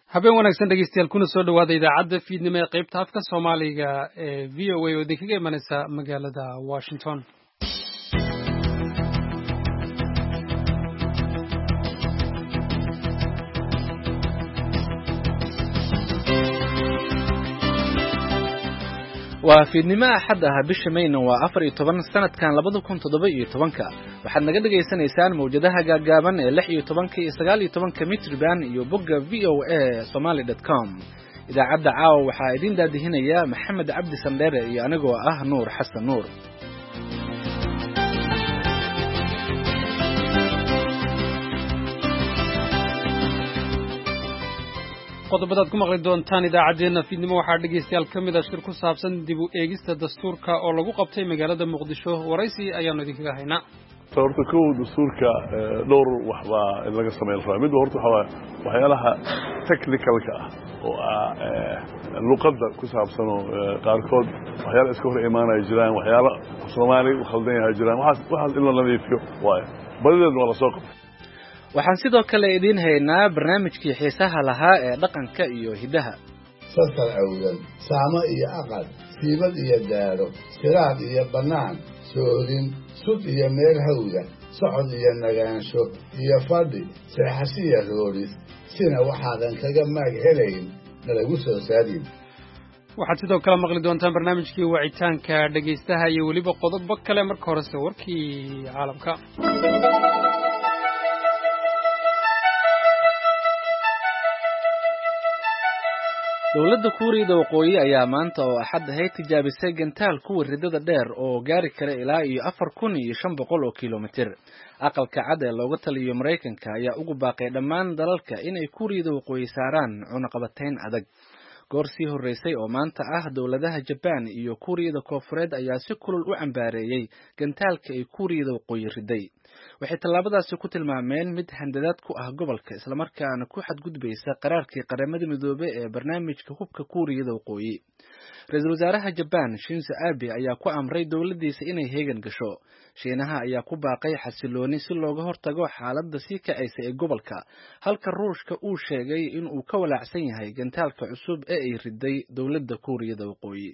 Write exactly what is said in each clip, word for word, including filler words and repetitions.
habeen wanaagsan dhegeystayaal kuna soo dhawaada idaacadda fiidnimo ee qaybta afka Soomaaliga ee V O A oo idinkaga imanaysa magaalada Washington. waa fiidnimo axad ah bisha Mayna waa afar iyo toban sanadkan labada kun toddoba iyo tobanka waxaad naga dhageysanaysaan mawjadaha gaagaaban ee lix iyo toban iyo sagaal iyo toban mitrban iyo bogga v o a somali dot com idaacadda caawa waxaa idin daadihinaya Maxamed Cabdi Sandheere iyo anigoo ah Nuur Xasan Nuur. qodobadaad ku maqli doontaan idaacadeena fiidnimo waxaa dhegeystayaal ka mid ah shir ku saabsan dib u eegista dastuurka oo lagu qabtay magaalada Muqdisho. waraysi ayaanu idinkaga haynaa. horta kow dastuurka dhowr wax baa laga sameeyay rabaa mid horta waxa waxyaalaha technicalka ah oo luqadda ku saabsan oo qaarkood waxyaalo iska hor imaanay jiraan waxyaalo Soomaali u khaldan yahay jiraan waxaas waxaas in la nadiifiyo waaye badideed waa la soo qabtay. waxaan sidoo kale idin haynaa barnaamijkii xiisaha lahaa ee dhaqanka iyo hidaha. sasal awdan saamo iyo aqal siibad iyo daaro siraad iyo bannaan soodin sud iyo meel hawda socod iyo nagaansho iyo fadhi seexasho iyo rooris sina waxaadan kaga maag helayn nalagu soo saarin. waxaad sidoo kale maqli doontaan barnaamijkii wacitaanka dhegaystaha iyo weliba qodobo kale. marka horese warkii caalamka. dowladda Kuuriyada Waqooyi ayaa maanta oo axad ahayd tijaabisay gantaal kuwa ridada dheer oo gaari kara ilaa iyo afar kun iyo shan boqol oo kiiloomitir. aqalka cad ee looga taliyo Mareykanka ayaa ugu baaqay dhammaan dalalka inay Kuuriyada Waqooyi saaraan cunaqabatayn adag. goor sii horeysay oo maanta ah dowladaha Japan iyo Kuuriyada Koonfureed ayaa si kulul u cambaareeyay gantaalka ay Kuuriyada Waqooyi riday. waxay tallaabadaasi ku tilmaameen mid handadaad ku ah gobolka isla markaana ku xadgudbaysa qaraarkii qaramada midoobay ee barnaamijka hubka Kuuriyada Waqooyi. Ra'iisul Wasaaraha Japan Shinzo Abe ayaa ku amray dowladdiisa inay heegan gasho. Shiinaha ayaa ku baaqay xasilooni si looga hortago xaaladda sii kacaysa ee gobolka, halka Ruushka uu sheegay in uu ka walaacsan yahay gantaalka cusub ee ay riday dowladda Kuuriyada Waqooyi.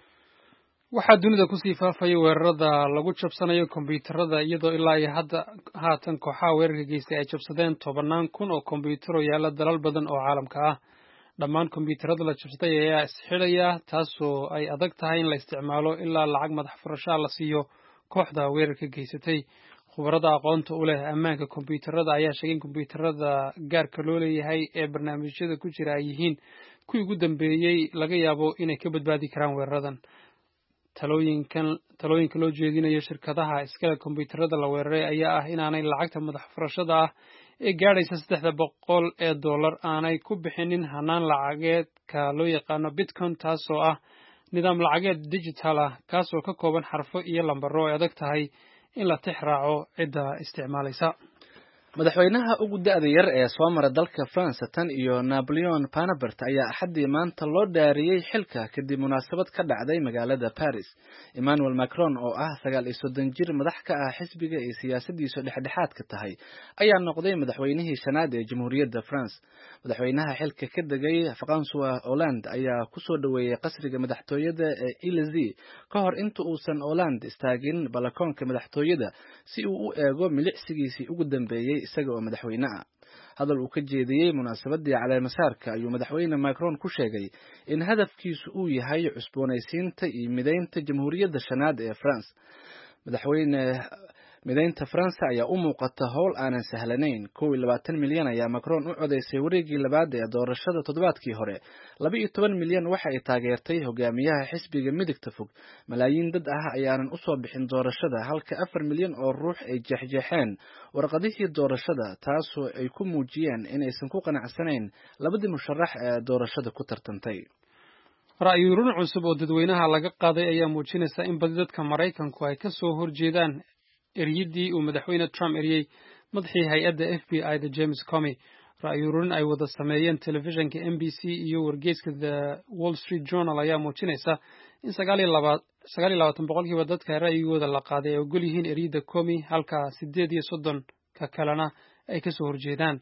waxaa dunida ku sii faafaya weerarada lagu jabsanayo kombiyuutarada iyadoo ilaa iyo hadda haatan kooxaha weerarka geystay ay jabsadeen tobanaan kun oo kombiyuutaro yaala dalal badan oo caalamka ah. dhammaan kombiyuutarada la jabsaday ayaa isxidhaya taasoo ay adag tahay in la isticmaalo ilaa lacag madax furashaa la siiyo kooxda weerarka geysatay. khubarada aqoonta u leh ammaanka kombiyuutarada ayaa sheegay in kombiyuutarada gaarka loo leeyahay ee barnaamijyada ku jira ay yihiin kuwii ugu dambeeyey laga yaabo inay ka badbaadi karaan weeraradan. talooyinkan talooyinka loo jeedinayo shirkadaha iskale kombiyuutarada la weeraray ayaa ah inaanay lacagta madax furashada ah ee gaadhaysa saddexda boqol ee dollar aanay ku bixinin hanaan lacageedka loo yaqaano Bitcoin, taasoo ah nidaam lacageed digital ah kaasoo ka kooban xarfo iyo lambaro ay adag tahay in la tix raaco cidda isticmaalaysa. madaxweynaha ugu da'da yar ee soo mara dalka France tan iyo Napoleon Bonaparte ayaa axadii maanta loo dhaariyay xilka kadib munaasabad ka dhacday magaalada Paris. Emmanuel Macron oo ah sagaal iyo soddon jir madax ka ah xisbiga ee siyaasadiisu dhexdhexaadka tahay ayaa noqday madaxweynihii shanaad ee Jamhuuriyadda France. madaxweynaha xilka ka degay François Hollande ayaa ku soo dhaweeyay qasriga madaxtooyada ee Élysée ka hor inta uusan Hollande istaagin balakoonka madaxtooyada si uu u eego milicsigiisii ugu dambeeyay isaga oo madaxweyne ah. hadal uu ka jeediyay munaasabadii caleemasaarka ayuu madaxweyne Macron ku sheegay in hadafkiisu uu yahay cusboonaysiinta iyo mideynta Jamhuuriyadda shanaad ee France. madaxweyne mideynta France ayaa u muuqata howl aanan sahlanayn. kow iyo labaatan milyan ayaa Macron u codeysay wareegii labaad ee doorashada toddobaadkii hore. laba iyo toban milyan waxa ay taageertay hogaamiyaha xisbiga midigta fog. malaayiin dad ah ayaanan u soo bixin doorashada halka afar milyan oo ruux ay jeexjeexeen warqadihii doorashada taasoo ay ku muujiyeen inaysan ku qanacsanayn labadii musharax ee doorashada ku tartantay. ra'yuurin cusub oo dadweynaha laga qaaday ayaa muujinaysa in badi dadka Mareykanku ay ka soo horjeedaan eryadii uu madaxweyne Trump eryay madaxii hay'adda F B I-da James Comey. ra'yuurin ay wada sameeyeen telefishinka M B C iyo wargeyska The Wall Street Journal ayaa muujinaysa in sagaal iyo labaatan boqolkiiba dadka ra'yigooda la qaaday ay ogol yihiin eryada Comey halka sideed iyo soddon ka kalena ay ka soo horjeedaan.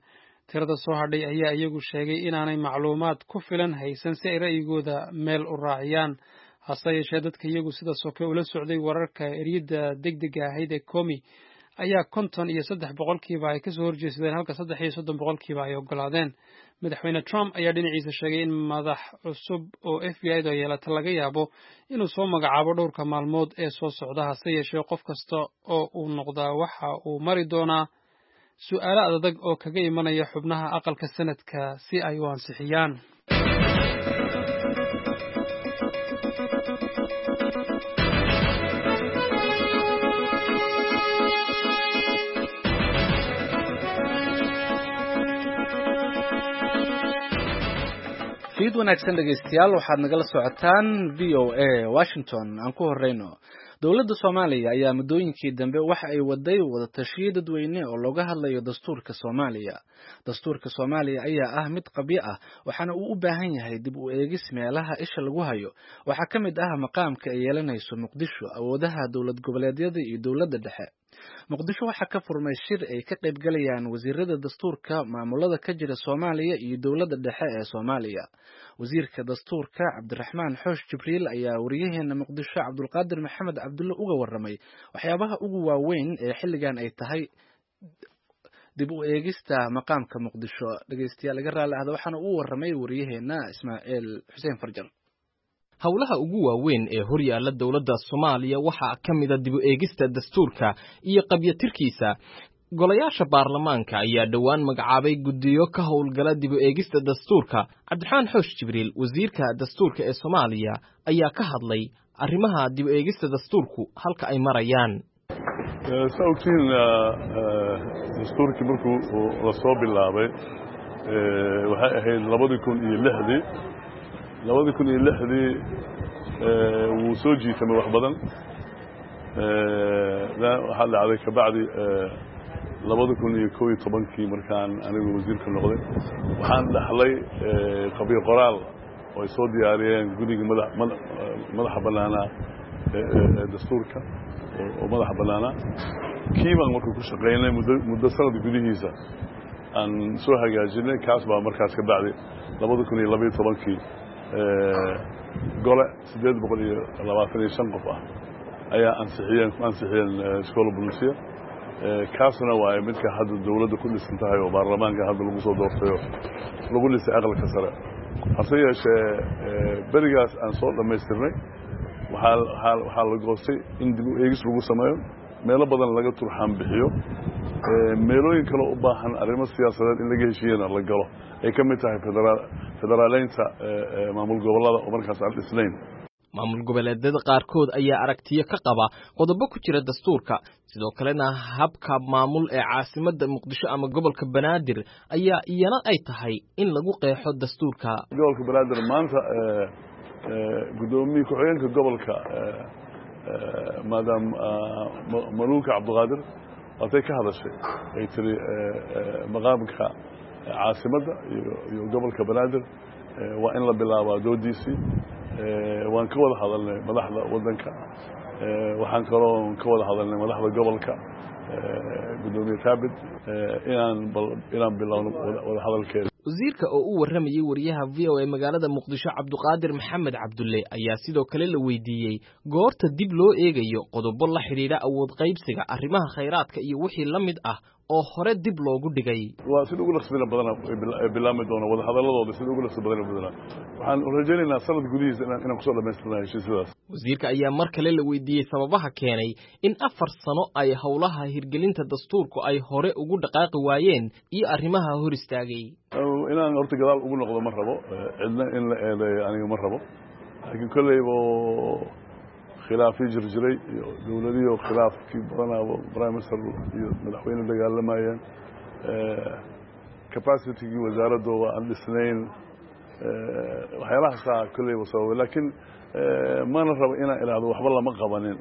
tirada soo hadhay ayaa iyagu sheegay inaanay macluumaad ku filan haysan si ay ra'yigooda meel u raaciyaan hase yeeshee dadka iyagu sida soke ula socday wararka eryada degdega ahayd ee Comey ayaa konton iyo saddex boqolkiiba ay kasoo horjeesadeen halka saddex iyo soddon boqolkiiba ay ogolaadeen madaxweyne Trump ayaa dhinaciisa sheegay in madax cusub oo F B I da yeelata laga yaabo inuu soo magacaabo dhowrka maalmood ee soo socda hase yeeshee qof kasta oo uu noqdaa waxa uu mari doonaa su'aalo adag oo kaga imanaya xubnaha aqalka sanadka si ay u ansixiyaan fiid wanaagsan dhegeystayaal waxaad nagala socotaan V O A Washington aan ku horeyno dowladda Soomaaliya ayaa muddooyinkii dambe waxa ay waday wada tashiyo dadweyne oo looga hadlayo dastuurka Soomaaliya dastuurka Soomaaliya ayaa ah mid qabyo ah waxaana uu u baahan yahay dib u eegis meelaha isha lagu hayo waxaa ka mid ah maqaamka ay yeelanayso Muqdisho awoodaha dowlad goboleedyada iyo dowladda dhexe Muqdisho waxaa ka furmay shir ay ka qayb galayaan wasiirada dastuurka maamulada ka jira Soomaaliya iyo dowladda dhexe ee Soomaaliya wasiirka dastuurka Cabdiraxmaan Xoosh Jibriil ayaa wariyaheena Muqdisho Cabdulqaadir Maxamed Cabdulle uga waramay waxyaabaha ugu waaweyn ee xilligan ay tahay dib u eegista maqaamka Muqdisho dhageystayaal laga raali ahda waxaana uu waramay wariyaheena Ismaaciil Xuseen Farjan howlaha ugu waaweyn ee horyaalla dowladda Soomaaliya waxaa ka mid ah dib u eegista dastuurka iyo qabyatirkiisa golayaasha baarlamaanka ayaa dhawaan magacaabay guddiyo ka howlgala dib u eegista dastuurka Cabdiraxmaan Xoosh Jibriil wasiirka dastuurka ee Soomaaliya ayaa ka hadlay arrimaha dib u eegista dastuurku halka ay marayaan sababtiin dastuurkii markuu la soo bilaabay waxay ahayd labada kun iyo lixdii labada kun iyo lixdii wuu soo jiitamay wax badan waxaa dhacday kabacdi labada kun iyo kow iyo tobankii markaan anigu wasiirka noqday waxaan dhaxlay qabyo qoraal oo ay soo diyaariyeen guddiga madaxa bannaanaa dastuurka oo madaxa bannaanaa kii baan marka ku shaqaynay muddo sanad gudihiisa aan soo hagaajinay kaas baa markaas ka bacdi labada kun iyo labaiyo tobankii gole siddeed boqol iyo labaatan iyo shan qof ah ayaa ansixiyeen ku ansixiyeen iskoola bulisiya kaasna waa midka hadda dowladda ku dhisan tahay oo baarlamaanka hadda lagu soo doortayo lagu dhisay aqalka sare hase yeeshee berigaas aan soo dhammaystirnay waxaa waxaa la goostay in dib u eegis lagu sameeyo meelo badan laga turxaan bixiyo meelooyin kale u baahan arrimo siyaasadeed in laga heshiiyana la galo ay ka mid tahay federaaleynta maamul gobollada oo markaas aan dhisnayn maamul goboleedyada qaarkood ayaa aragtiyo ka qaba qodobo ku jira dastuurka sidoo kalena habka maamul ee caasimadda Muqdisho ama gobolka Banaadir ayaa iyana ay tahay in lagu qeexo dastuurka gobolka Banaadir maanta gudoomiye ku-xigeenka gobolka maadaam Maluuka Cabdiqaadir waxay ka hadashay ay tiri maqaamka caasimadda iyo gobolka Banaadir waa in la bilaabaa doodiisii waan ka wada hadalnay madaxda wadanka waxaan kaloo ka wada hadalnay madaxda gobolka gudoomiye Kaabid inaan inaan bilowno wada hadalkeeda wasiirka oo u waramayay wariyaha V O A magaalada Muqdisho Cabdulqaadir Maxamed Cabdulle ayaa sidoo kale la weydiiyay goorta dib loo eegayo qodobo la xiriira awood qaybsiga arrimaha khayraadka iyo wixii la mid ah oo hore dib loogu dhigay waa sida ugu dhaqsiga badan ee bilaami doona wada hadaladooda sida ugu dhaqsiga badan badan waxaan rajaynaynaa sanad gudihiisa inaan ku soo dhameystirnaa heshiisyadaas wasiirka ayaa mar kale la weydiiyay sababaha keenay in afar sano ay howlaha hirgelinta dastuurku ay hore ugu dhaqaaqi waayeen iyo arrimaha hor istaagay inaan horta gadaal ugu noqdo ma rabo cidna in la eedeeyo aniga ma rabo laakiin kolleyba khilaafii jirjiray iyo dowladiyo khilaafkii badanaaba prime minister iyo madaxweyne dagaalamayeen capacitygii wasaaradooda aan dhisnayn waxyaalahaasa kolleyba sababay laakiin mana rabo inaan idhaahdo waxba lama qabanin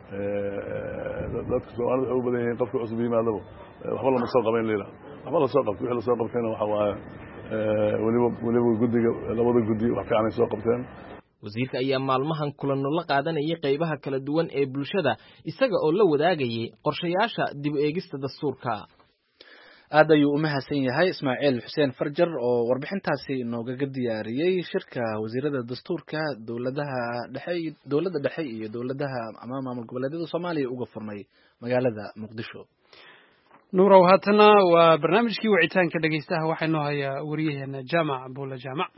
dadka soomaalida waxay u badan yihiin qofka cusub yimaadaba waxba lama soo qabayn la yidhahdo waxba la soo qabtay wixii la soo qabtayna waxa waaye weliba weliba guddiga labada guddi wax fiican ay soo qabteen wasiirka ayaa maalmahan kulanno la qaadanayay qaybaha kala duwan ee bulshada isaga oo la wadaagayay qorshayaasha dib u eegista dastuurka aad ayuu u mahadsan yahay ismaaciil xuseen farjar oo warbixintaasi noogaga diyaariyey shirka wasiirada dastuurka dowladaha dhexe dowladda dhexe iyo dowladaha ama maamul goboleedyada soomaaliya uga furmay magaalada muqdisho. nuurow haatana waa barnaamijkii wicitaanka dhegeystaha waxaa inoo hayaa wariyaheena jaamac buula jaamac.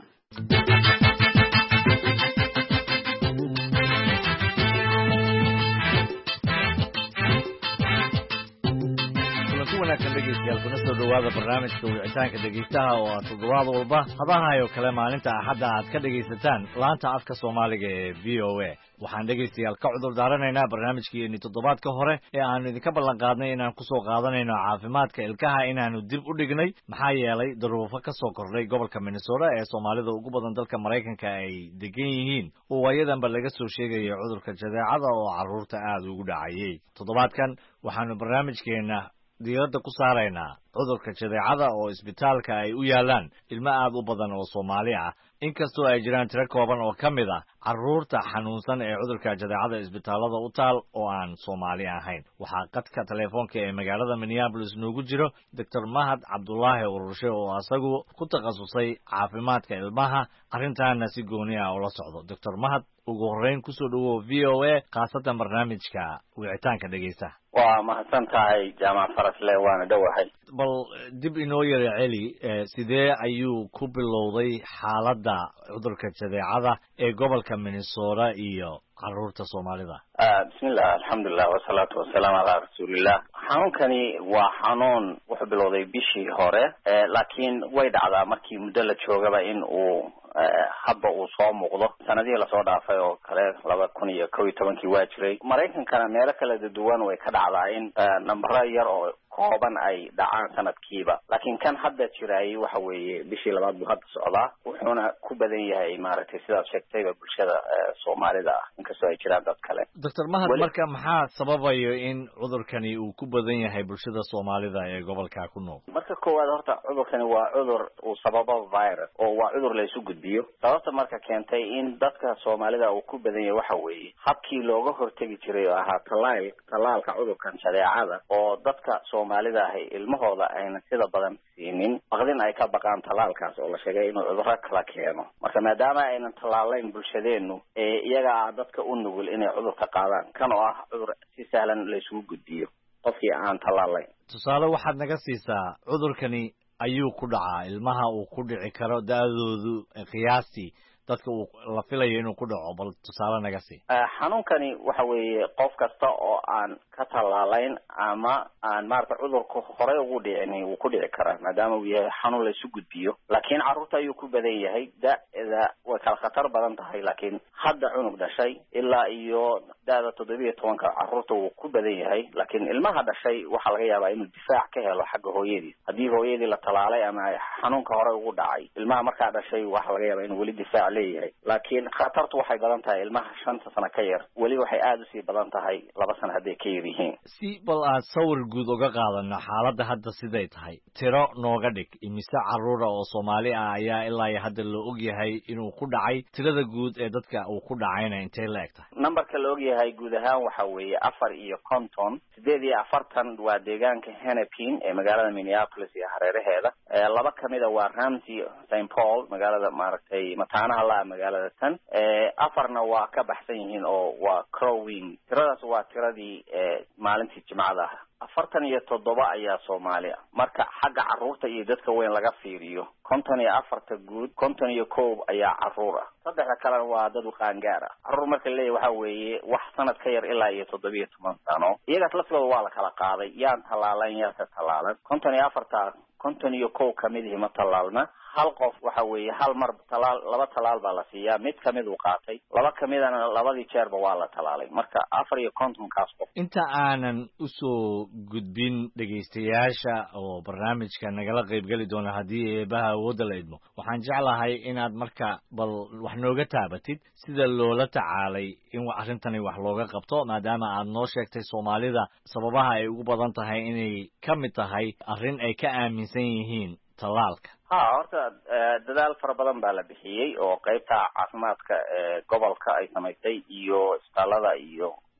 wanaagsan dhegeystayaal kuna soo dhawaada barnaamijka wicitaanka dhegeystaha oo aad toddobaad walba hadahayo kale maalinta axadda aad ka dhegaysataan laanta afka soomaaliga ee v o a waxaan dhegaystayaal ka cudur daaranaynaa barnaamijkeeni toddobaadka hore ee aanu idinka ballan qaadnay inaan kusoo qaadanayno caafimaadka ilkaha inaanu dib u dhignay maxaa yeelay daruufo ka soo kordhay gobolka minnesota ee soomaalida ugu badan dalka maraykanka ay degan yihiin oo waayadanba laga soo sheegaya cudurka jadeecada oo carruurta aad ugu dhacayay toddobaadkan waxaanu barnaamijkeena diiradda ku saaraynaa cudurka jadeecada oo isbitaalka ay u yaalaan ilmo aad u badan oo Soomaali ah inkastoo ay jiraan tiro kooban oo ka mid ah carruurta xanuunsan ee cudurka jadeecada isbitaalada u taal oo aan Soomaali ahayn waxaa qadka telefoonka ee magaalada Minneapolis noogu jiro Doctor Mahad Cabdullaahi Ururshe oo asagu ku takhasusay caafimaadka ilmaha arrintaana si gooni ah ula socdo Doctor Mahad ugu horreyn ku soo dhawow V O A qaasatan barnaamijka wicitaanka dhegeysta waa mahadsan tahay jaamac farasle waana dhowahay bal dib inoo yara celi sidee ayuu ku bilowday xaaladda cudurka jadeecada ee gobolka Minnesota iyo carruurta Soomaalida bismillah alxamdulilah wasalaatu wasalaamu calaa rasuulillah xanuunkani waa xanuun wuxuu bilowday bishii hore laakiin way dhacdaa markii muddo la joogaba in uu hadda uu soo muuqdo sanadihii lasoo dhaafay oo kale laba kun iyo kow iyo tobankii waa jiray maraykankana meelo kala duwan way ka dhacdaa in nambaro yar oo kooban ay dhacaan sanadkiiba laakiin kan hadda jiraayay waxa weeye bishii labaad buu hadda socdaa wuxuuna ku badan yahay maaragtay sidaad sheegtayba bulshada Soomaalida ah inkastoo ay jiraan dad kale Doctor Mahad marka maxaa sababayo in cudurkani uu ku badan yahay bulshada Soomaalida ee gobolka ku nool marka koowaad horta cudurkani waa cudur uu sababo virus oo waa cudur la isu gudbiyo sababta marka keentay in dadka Soomaalida uu ku badan yahay waxa weeye habkii looga hortagi jiray oo ahaa talaal talaalka cudurkan jadeecada oo dadka Soomaalida ah ilmahooda ayna sida badan siinin baqdin ay ka baqaan talaalkaas oo la sheegay inuu cudurro kala keeno marka maadaama aynan talaalayn bulshadeenu ee iyaga dadka u nugul inay cudurka qaadaan kan oo ah cudur si sahlan la isugu gudbiyo qofkii aan talaalayn tusaale waxaad naga siisaa cudurkani ayuu ku dhacaa ilmaha uu ku dhici karo da'doodu qiyaastii dadka uu la filayo inuu ku dhaco bal tusaale naga sii xanuunkani waxa weeye qof kasta oo aan ka talaalayn ama aan maarta cudurku hore ugu dhicin uu ku dhici karaa maadaama uu yahay xanuun la isu gudbiyo laakiin carruurta ayuu ku badan yahay da'da way kala khatar badan tahay laakiin hadda cunug dhashay ilaa iyo da'da toddoba iyo tobanka carruurta wuu ku badan yahay laakiin ilmaha dhashay waxaa laga yaabaa inuu difaac ka helo xagga hooyadii haddii hooyadii la talaalay ama xanuunka hore ugu dhacay ilmaha markaa dhashay waxaa laga yaabaa inuu weli difaac leeyahay laakiin khatartu waxay badan tahay ilmaha shanta sano ka yar weli waxay aad u sii badan tahay laba sano hadday ka yar yihiin si bal aad sawir guud uga qaadano xaaladda hadda siday tahay tiro nooga dhig imise carruura oo Soomaali ah ayaa ilaa iyo hadda la og yahay inuu ku dhacay tirada guud ee dadka uu ku dhacayna intee la eg tahay numberka la og yahay guud ahaan waxa weeye afar iyo konton sideed iyo afartan waa deegaanka Hennepin ee magaalada Minneapolis iyo hareeraheeda laba kamid ah waa Ramsey Saint Paul magaalada maaragtay mataanaha la magaalada tan afarna waa ka baxsan yihiin oo waa Crow Wing tiradaas waa tiradii maalintii Jimcada afartan iyo toddoba ayaa Soomaali ah marka xagga carruurta iyo dadka weyn laga fiiriyo konton iyo afarta guud konton iyo kow ayaa carruur ah saddexda kale waa dad qaangaar ah carruur marka la leeyahay waxa weeye wax sanad ka yar ilaa iyo toddoba iyo toban sano iyagaas laftigooda waa la kala qaaday yaan talaalan yaa ka talaalan konton iyo afarta konton iyo kow kamid ah ma talaalna hal qof waxa weeye hal mar talaal laba talaal baa la siiyaa mid kamid uu qaatay laba kamidana labadii jeerba waa la talaalay marka afar iyo konton kaas qof inta aanan u soo gudbin dhageystayaasha oo barnaamijka nagala qayb gali doona haddii eebaha awoodda la idmo waxaan jeclahay inaad marka bal wax nooga taabatid sida loola tacaalay in arrintani wax looga qabto maadaama aad noo sheegtay Soomaalida sababaha ay ugu badan tahay inay ka mid tahay arrin ay ka aaminsan yihiin talaalka ha horta dadaal fara badan baa la bixiyey oo qaybta caafimaadka ee gobolka ay samaysay iyo isbitaalada iyo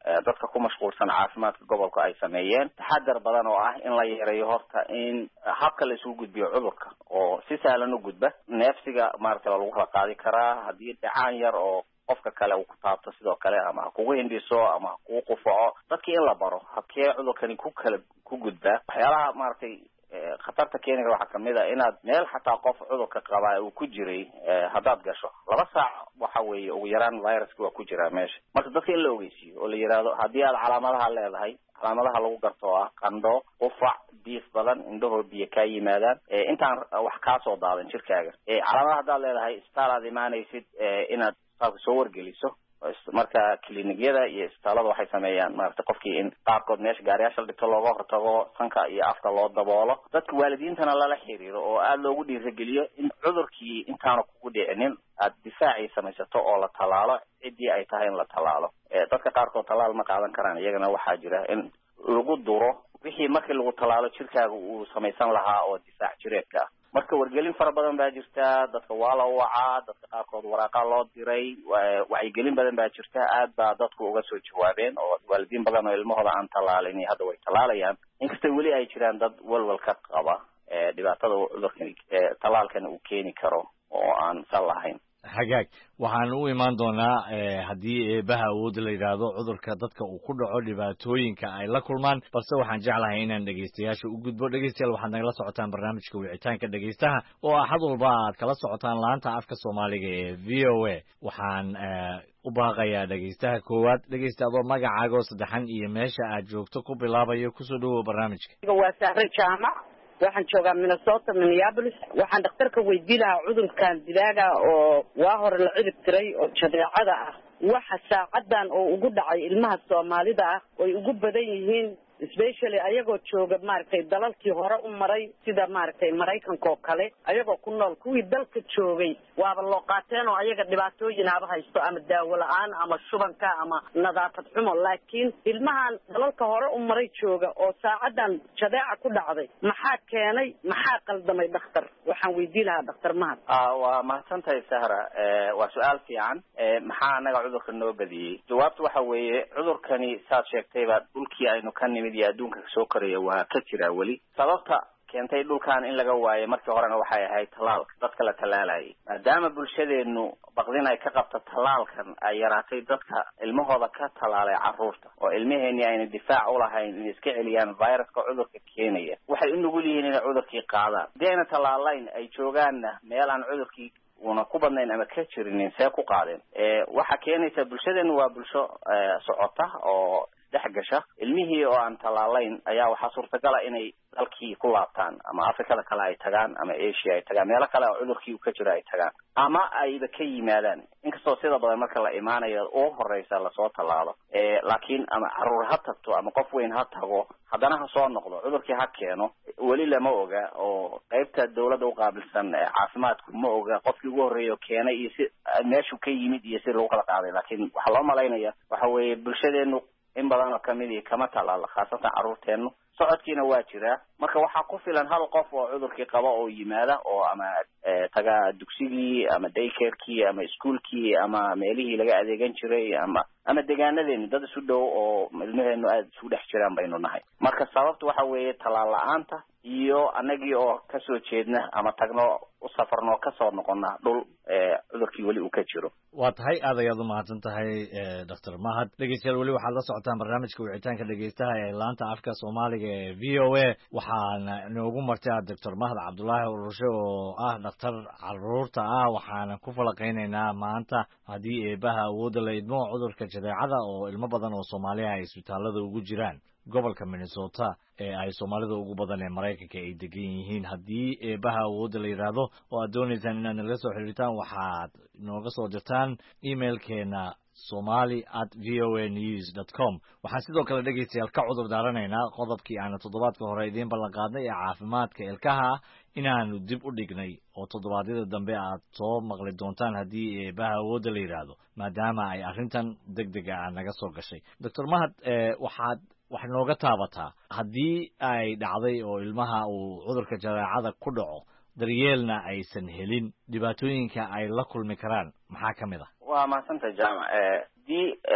dadka ku mashquulsan caafimaadka gobolka ay sameeyeen taxadar badan oo ah in la yareeyo horta in habka la isugu gudbiyo cudurka oo si sahlan u gudba neefsiga maaragtay waa lagu kala qaadi karaa haddii dhacaan yar oo qofka kale uu ku taabto sidoo kale ama ha kugu hindhiso ama ha kugu qufaco dadkii in la baro habkee cudurkani ku kala ku gudbaa waxyaalaha maaragtay khatarta keeniga waxaa kamid a inaad meel xataa qof cudurka qabaa uu ku jiray haddaad gasho laba saac waxa weeye ugu yaraan viruska waa ku jiraa meesha marka dadka in la ogeysiiyo oo la yidhaahdo haddii aad calaamadaha leedahay calaamadaha lagu garto oo ah qandho qufac diif badan indhahoo biyo kaa yimaadaan intaan wax kaa soo daadan jirkaaga calaamadaha haddaad leedahay isbitaal aad imaanaysid inaad isbitaalka soo wargeliso marka clinigyada iyo isbitaalada waxay sameeyaan maaragtay qofkii in qaarkood meesha gaariyaasha la dhigto looga hortago sanka iyo afka loo daboolo dadka waalidiintana lala xiriiro oo aada loogu dhiirigeliyo in cudurkii intaanu kugu dhicinin aad difaacii samaysato oo la tallaalo ciddii ay tahay in la tallaalo dadka qaarkood tallaal ma qaadan karaan iyagana waxaa jira in lagu duro wixii markii lagu tallaalo jirkaaga uu samaysan lahaa oo difaac jireedka ah marka wargelin fara badan baa jirta dadka waa la wacaa dadka qaarkood waraaqa loo diray wacyigelin badan baa jirta aad baa dadku uga soo jawaabeen oo waalidiin badan oo ilmahooda aan tallaalin iyo hadda way tallaalayaan inkastoo weli ay jiraan dad walwal ka qaba dhibaatada cudurkan tallaalkan uu keeni karo oo aan sal lahayn hagaag waxaan u imaan doonaa haddii eebaha awoodda la yidhaahdo cudurka dadka uu ku dhaco dhibaatooyinka ay la kulmaan balse waxaan jeclahay inaan dhegaystayaasha u gudbo dhegaystayaal waxaad nagala socotaan barnaamijka wicitaanka dhegaystaha oo axad walba aad kala socotaan laanta afka soomaaliga ee v o a waxaan u baaqayaa dhegaystaha koowaad dhegaysta adoo magacaaga oo saddexan iyo meesha aad joogto ku bilaabayo kusoo dhawow barnaamijka waa sahre jaamac waxaan joogaa Minnesota Minneapolis waxaan dhakhtarka weydiin lahaa cudurkan dilaaga oo waa hore la cirib tiray oo jadeecada ah waxa saacadan oo ugu dhacay ilmaha Soomaalida ah oo ugu badan yihiin especially ayagoo jooga maartay dalalkii hore u maray sida maartay Mareykanka oo kale ayagoo ku nool kuwii dalka joogay waaba loo qaateen oo ayaga dhibaatooyin aaba haysto ama daawo la'aan ama shubanka ama nadaafad xumo laakiin ilmahan dalalka hore u maray jooga oo saacadan jadeeca ku dhacday maxaa keenay maxaa qaldamay dhakhtar waxaan weydiin lahaa dhakhtar mahad ah waa mahadsantahay Sahra ee waa su'aal fiican ee maxaa anaga cudurka noo badiyay jawaabtu waxa weeye cudurkani saad sheegtay baa dhulkii aynu ka nimid iyo adduunka soo koraya waa ka jira weli sababta keentay dhulkan in laga waayo markii horena waxay ahayd talaalka dadka la talaalayay maadaama bulshadeenu baqdin ay ka qabto talaalkan ay yaraatay dadka ilmahooda ka talaalay carruurta oo ilmaheeni ayna difaac u lahayn in iska celiyaan viruska cudurka keenaya waxay u nugul yihiin inay cudurkii qaadaan deena talaalayn ay joogaanna meel aan cudurkii una ku badnayn ama ka jirinin see ku qaadeen ee waxa keenaysa bulshadeenu waa bulsho socota oo dhex gasha ilmihii oo aan talaalayn ayaa waxaa suurtagal ah inay dalkii ku laabtaan ama Afrikada kale ay tagaan ama Asia ay tagaan meelo kale oo cudurkii ka jira ay tagaan ama ayba ka yimaadaan inkastoo sida badan marka la imaanayo oo horeysa la soo talaalo ee laakiin ama caruur ha tagto ama qof weyn ha tago haddana ha soo noqdo cudurkii ha keeno weli lama oga oo qaybta dawladda u qaabilsan caafimaadku ma oga qofkii ugu horeeyo keenay iyo si meeshu ka yimid iyo si loo kala qaaday laakiin waxa loo maleynaya waxa weeye bulshadeenu in badan oo kamid kama talaalo khaasatan carruurteenu socodkiina waa jira marka waxaa ku filan hal qof oo cudurkii qaba oo yimaada oo ama taga dugsigii ama daycarekii ama iskuulkii ama meelihii laga adeegan jiray ama ama deegaanadeenu dad isu dhow oo ilmaheenu aad isu dhex jiraan baynu nahay marka sababtu waxa weeye talaal la'aanta iyo anagii oo ka soo jeedna ama tagno u safarno ka soo noqona dhul cudurkii weli uu ka jiro waa tahay aad ayaad u mahadsan tahay doctor Mahad dhegeystayaal weli waxaad la socotaan barnaamijka wicitaanka dhegeystaha ee laanta afka Soomaaliga ee V O A waxaana inoogu martay doctor Mahad Cabdullaahi Urushe oo ah dhakhtar carruurta ah waxaana ku falaqeynaynaa maanta haddii eebaha awoodda la idmo cudurka jadeecada oo ilmo badan oo Soomaaliya ay isbitaalada ugu jiraan gobolka Minnesota ee ay Soomaalida ugu badan ee Mareykanka ay degan yihiin haddii eebaha awoodda la yiraahdo oo aad doonaysaan inaad nala soo xiriirtaan waxaad nooga soo dirtaan emailkeena somali at v o a news dot com waxaan sidoo kale dhegeystayaal ka cudur daaranaynaa qodobkii aan toddobaadka hore idiin ballan qaadnay ee caafimaadka ilkaha inaanu dib u dhignay oo toddobaadyada dambe aad soo maqli doontaan haddii eebaha awoodda la yiraahdo maadaama ay arrintan degdega ah naga soo gashay doctor Mahad waxaad wax nooga taabataa haddii ay dhacday oo ilmaha uu cudurka jadeecada ku dhaco daryeelna aysan helin dhibaatooyinka ay la kulmi karaan maxaa ka mid ah waa mahadsantahay jaamac dii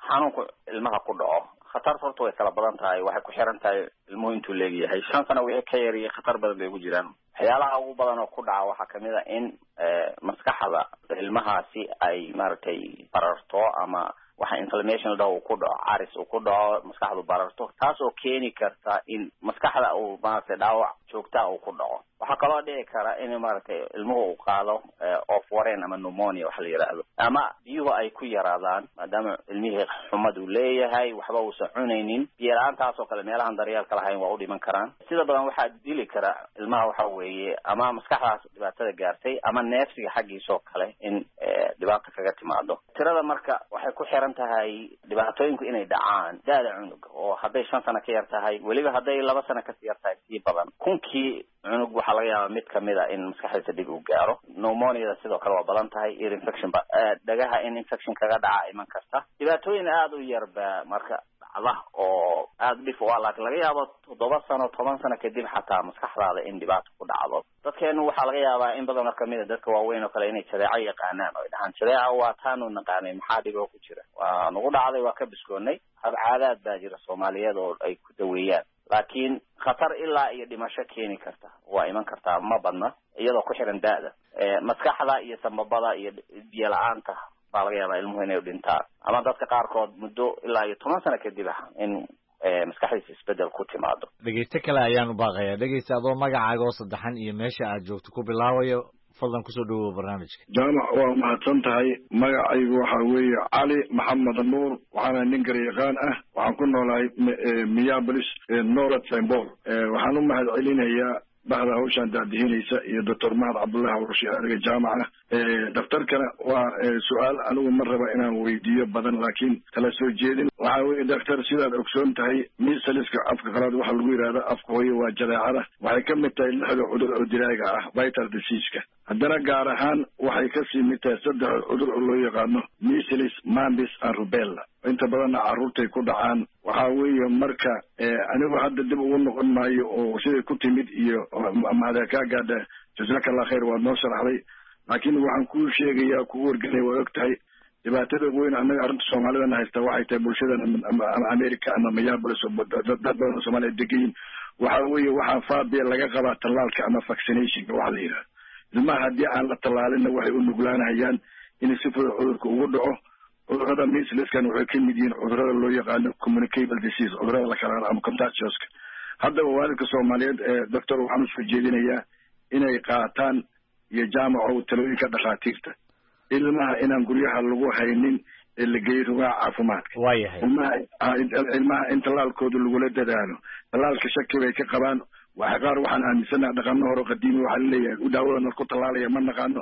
xanuunku ilmaha ku dhaco khatar horta way kala badan tahay waxay ku xiran tahay ilmuhu intuu leeyahay shan sano wixii ka yar iyo khatar badan bay ugu jiraan waxyaalaha ugu badan oo ku dhaca waxaa kamid a in maskaxda ilmahaasi ay maaragtay bararto ama waxa inflammation dhaw ku dhaco caris uu ku dhaco maskaxdu bararto taas oo keeni karta in maskaxda uu maaragtay dhaawac joogta uu ku dhaco waxaa kaloo dhici kara in maaragtay ilmuhu uu qaado of wareen ama pneumonia waxa la yiraahdo ama biyuhu ay ku yaraadaan maadaama ilmihii xumad uu leeyahay waxba uusan cunaynin biyo la-aantaas oo kale meelahan daryeelka lahayn waa u dhiman karaan sida badan waxaa dili kara ilmaha waxa weeye ama maskaxdaas dhibaatada gaartay ama neefsiga xaggiisoo kale in dhibaato kaga timaado tirada marka waxay ku xiran tahay dhibaatooyinku inay dhacaan daada cunug oo hadday shan sano ka yar tahay weliba hadday laba sano kasii yar tahay sii badan kunkii cunug waxaa laga yaabaa mid kamid a in maskaxdiisa dhib uu gaaro pneumoniada sidoo kale waa badan tahay ear infection ba dhagaha in infection kaga dhaca iman karta dhibaatooyin aada u yarba marka dhacda oo aada dhif u ah laakiin laga yaabo toddoba sano toban sano kadib xataa maskaxdaada in dhibaato ku dhacdo dadkeenu waxaa laga yaabaa in badan oo kamid a dadka waaweyn oo kale inay jadeeco yaqaanaan oo ay dhahaan jadeeca waa taanu naqaanay maxaa dhiboo ku jira waa nagu dhacday waa ka biskoonnay habcaadaad baa jira soomaaliyeed oo ay ku daweeyaan laakiin khatar ilaa iyo dhimasho keeni karta waa iman kartaa ma badna iyadoo ku xiran da-da maskaxda iyo sambabada iyo biyo la-aanta baa laga yaabaa ilmuhu inay dhintaan ama dadka qaarkood muddo ilaa iyo toban sano kadib ah in maskaxdiisa isbedel ku timaado dhegeyste kale ayaan u baaqayaa dhegeysta adoo magacaaga oo saddexan iyo meesha aad joogto ku bilaabayo fadlan kusoo dhawow barnaamijka jaamac waa mahadsan tahay magacaygu waxa weeye cali maxamed nuur waxaana nin garyaqaan ah waxaan ku noolahay minneapolis north saint paul waxaan u mahad celinayaa bahda hawshaan daadihinaysa iyo doctor mahad cabdullahi warshe adiga jaamaca daktarkana waa su-aal anigu ma raba inaan weydiiyo badan laakiin kala soo jeedin waxaa weye daktar sidaad ogsoon tahay misaliska afka qalaad waxa lagu yidhahda afka hooye waa jadeecada waxay ka mid tahay lixda cudur oo dilaaga ah vital diseaseka haddana gaar ahaan waxay kasii mid tahay saddex cudur oo loo yaqaano missilis mambis and rubella inta badanna carruurtay ku dhacaan waxaa weeye marka anigu hadda dib ugu noqon maayo oo siday ku timid iyo mahada kaa gaadha jasaka allah khayr waad noo sharaxday laakiin waxaan kuu sheegayaa kugu wargelaya waa og tahay dhibaatada weyn annaga arrinta soomaalidana haysta waxay tahay bulshadan ama america ama minneapolis oo dad badan oo soomaaliya degayin waxaa weeye waxaa faabiya laga qabaa tallaalka ama vaccinationka waxa la yidhaha ilmaha haddii aan la tallaalinna waxay u nuglaanayaan in si fudud cudurka ugu dhaco cudurrada misliskan waxay ka mid yihiin cudurrada loo yaqaano communicable disease cudurrada la kala ama contagioska haddaba waalidka soomaaliyeed ee doctor waxaan usoo jeedinayaa inay qaataan iyo jaamaco talooyinka dhakhaatiirta ilmaha inaan guryaha lagu haynin ee la geeyo rugaha caafimaadka waayahay ilmaha ilmaha in tallaalkooda lagula dadaalo tallaalka shaki bay ka qabaan waxa qaar waxaan aaminsanaha dhaqano hore qadiimi waxaa laleeyahay daawadan ku tallaalaya ma naqaano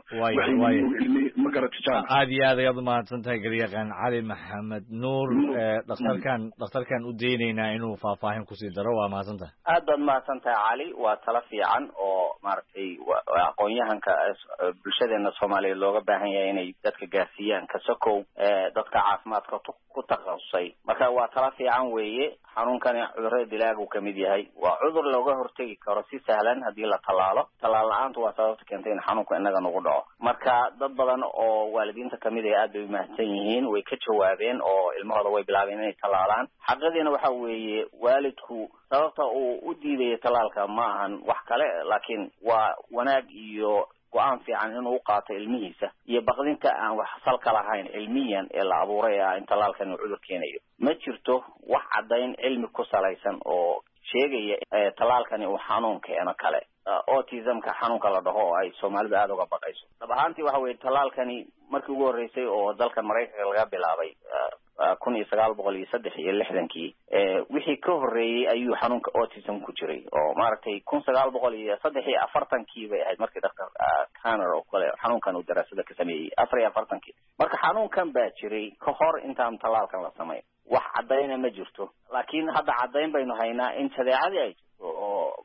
ma garata jaamac aad iyo aad ayaad umahadsan tahay garyaqaan cali maxamed nuur dhakhtarkan dhakhtarkan u daynaynaa inuu faahfaahin kusii daro waa mahadsan tahay aad baad mahadsan tahay cali waa tala fiican oo maaragtay aqoon-yahanka bulshadeena soomaaliyeed looga baahan yahay inay dadka gaarsiiyaan kasokow dadka caafimaadka ku takhasusay marka waa tala fiican weeye xanuunkani cudurrada dilaagu kamid yahay waa cudur looga hortegi karo si sahlan haddii la tallaalo tallaal la-aantu waa sababta keentay in xanuunka inaga nagu dhaco marka dad badan oo waalidiinta kamid ah aad bay umahadsan yihiin way ka jawaabeen oo ilmahooda way bilaabeen inay tallaalaan xaqadiina waxa weeye waalidku sababta uu u diidaya tallaalka ma ahan wax kale laakiin waa wanaag iyo go-aan fiican inuu u qaato ilmihiisa iyo baqdinta aan wax salka lahayn cilmiyan ee la abuuray ah in tallaalkan uu cudur keenayo ma jirto wax caddayn cilmi ku salaysan oo sheegaya tallaalkani uu xanuun keeno kale autismka xanuunka la dhaho oo ay soomaalidu aada uga baqayso dhab ahaantii waxa weye tallaalkani markii ugu horreysay oo dalkan maraykanka laga bilaabay kun iyo sagaal boqol iyo saddex iyo lixdankii wixii ka horreeyey ayuu xanuunka autism ku jiray oo maaragtay kun sagaal boqol iyo saddex iyo afartankii bay ahayd markii doctor canner oo kale xanuunkan uu daraasada ka sameeyey afar iyo afartankii marka xanuunkan baa jiray ka hor intaan tallaalkan la samayn wax caddayna ma jirto laakiin hadda caddayn baynu haynaa in jadeecadii ay jirto oo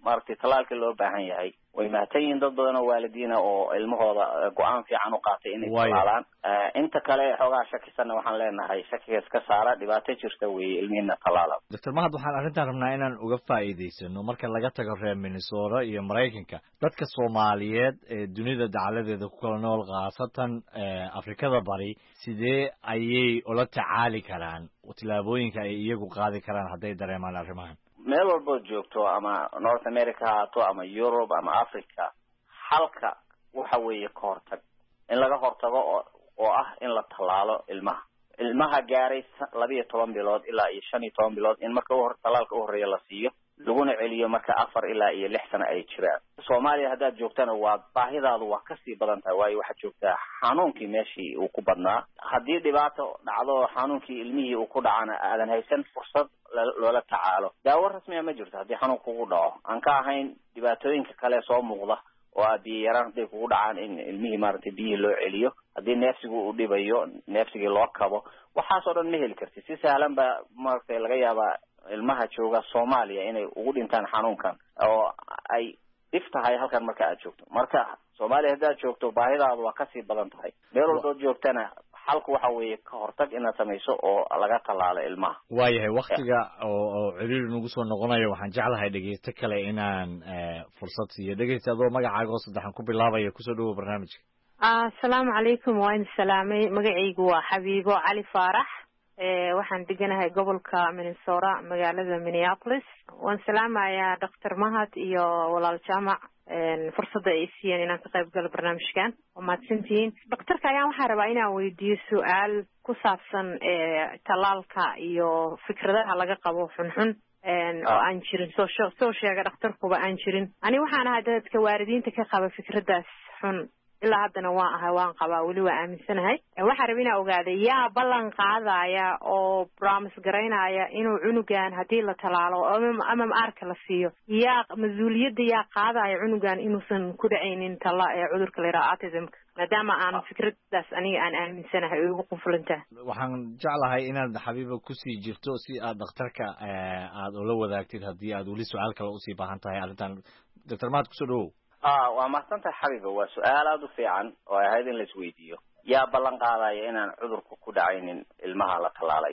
maaragtay talaalka loo baahan yahay way mahadsan yihiin dad badan oo waalidiina oo ilmahooda go-aan fiican u qaatay inay talaalaan inta kale xoogaa shakisanna waxaan leenahay shakiga iska saara dhibaato jirta weeye ilmihiina talaala doctor mahad waxaan arrintan rabnaa inaan uga faa'iidaysano marka laga tago reer Minnesota iyo Maraykanka dadka Soomaaliyeed ee dunida dacaladeeda ku kala nool khaasatan Afrikada bari sidee ayay ula tacaali karaan tilaabooyinka ay iyagu qaadi karaan hadday dareemaan arrimahan meel walba joogto ama North America haato ama Europe ama Africa halka waxa weeye ka hortag in laga hortago oo ah in la talaalo ilmaha ilmaha gaaray laba iyo toban bilood ilaa iyo shan iyo toban bilood in marka hor talaalka u horeeya la siiyo laguna celiyo marka afar ilaa iyo lix sano ay jiraan Soomaaliya hadda joogtana waa baahidaadu waa ka sii badan tahay waayo waxa joogtaa xanuunkii meeshii uu ku badnaa haddii dhibaato dhacdo xanuunkii ilmihii uu ku dhacana aadan haysan fursad loola tacaalo daawo rasmi ah ma jirto haddii xanuunku kugu dhaco aan ka ahayn dhibaatooyinka kale soo muuqda oo ah biyo yaraan hadday kugu dhacaan in ilmihii maaragtay biyihii loo celiyo haddii neefsigu uu dhibayo neefsigii loo kabo waxaasoo dhan ma heli kartid si sahlan ba maaragtay laga yaabaa ilmaha jooga Soomaaliya inay ugu dhintaan xanuunkan oo ay dhif tahay halkan marka aad joogto marka Soomaaliya hadda joogto baahidaadu waa ka sii badan tahay meel walba joogtana halku waxa weeye ka hortag inaad samayso oo laga talaalo ilmaha waayahay waqtiga oo oo ciriir nagu soo noqonayo waxaan jeclahay dhageysto kale inaan fursad siiyo dhageysto adoo magacaaga oo saddexan ku bilaabaya kusoo dhawo barnaamijka assalaamu calaykum waan salaamay magacaygu waa Xabiibo Cali Faarax ee waxaan deganahay gobolka Minnesota magaalada Minneapolis waan salaamayaa Doctor Mahad iyo walaal Jaamac een fursadda ay siiyeen inaan ka qayb galo barnaamijkan oo mahadsantihiin doctorka ayaan waxaan rabaa inaan weydiiyo su'aal ku saabsan ee talaalka iyo fikradaha laga qabo xunxun een oo aan jirin soo soo sheega doctorkuba aan jirin ani waxaan ahaa dadka waalidiinta ka qaba fikradaas xun ilaa haddana waan ahay waan qabaa weli waa aaminsanahay waxaan rabaa inaan ogaado yaa ballan qaadaya oo promise garaynaya inuu cunugan haddii la talaalo ama maarka la siiyo yaa mas'uuliyadda yaa qaadaya cunugan inuusan ku dhacaynin tala ee cudurka la yiraahdo autismka maadaama aan fikradaas aniga aan aaminsanahay oo ugu qufulanta waxaan jeclahay inaad Xabiibo ku sii jirto si aad dhakhtarka aad ula wadaagtid haddii aad weli su'aal kale u sii baahan tahay arrintan doctor Mahad kusoo dhawow ah waa maasanta Xabiibo waa su'aal aad u fiican oo ay ahayd in la isweydiiyo yaa ballan qaadaya inaan cudurku ku dhacaynin ilmaha la talaalay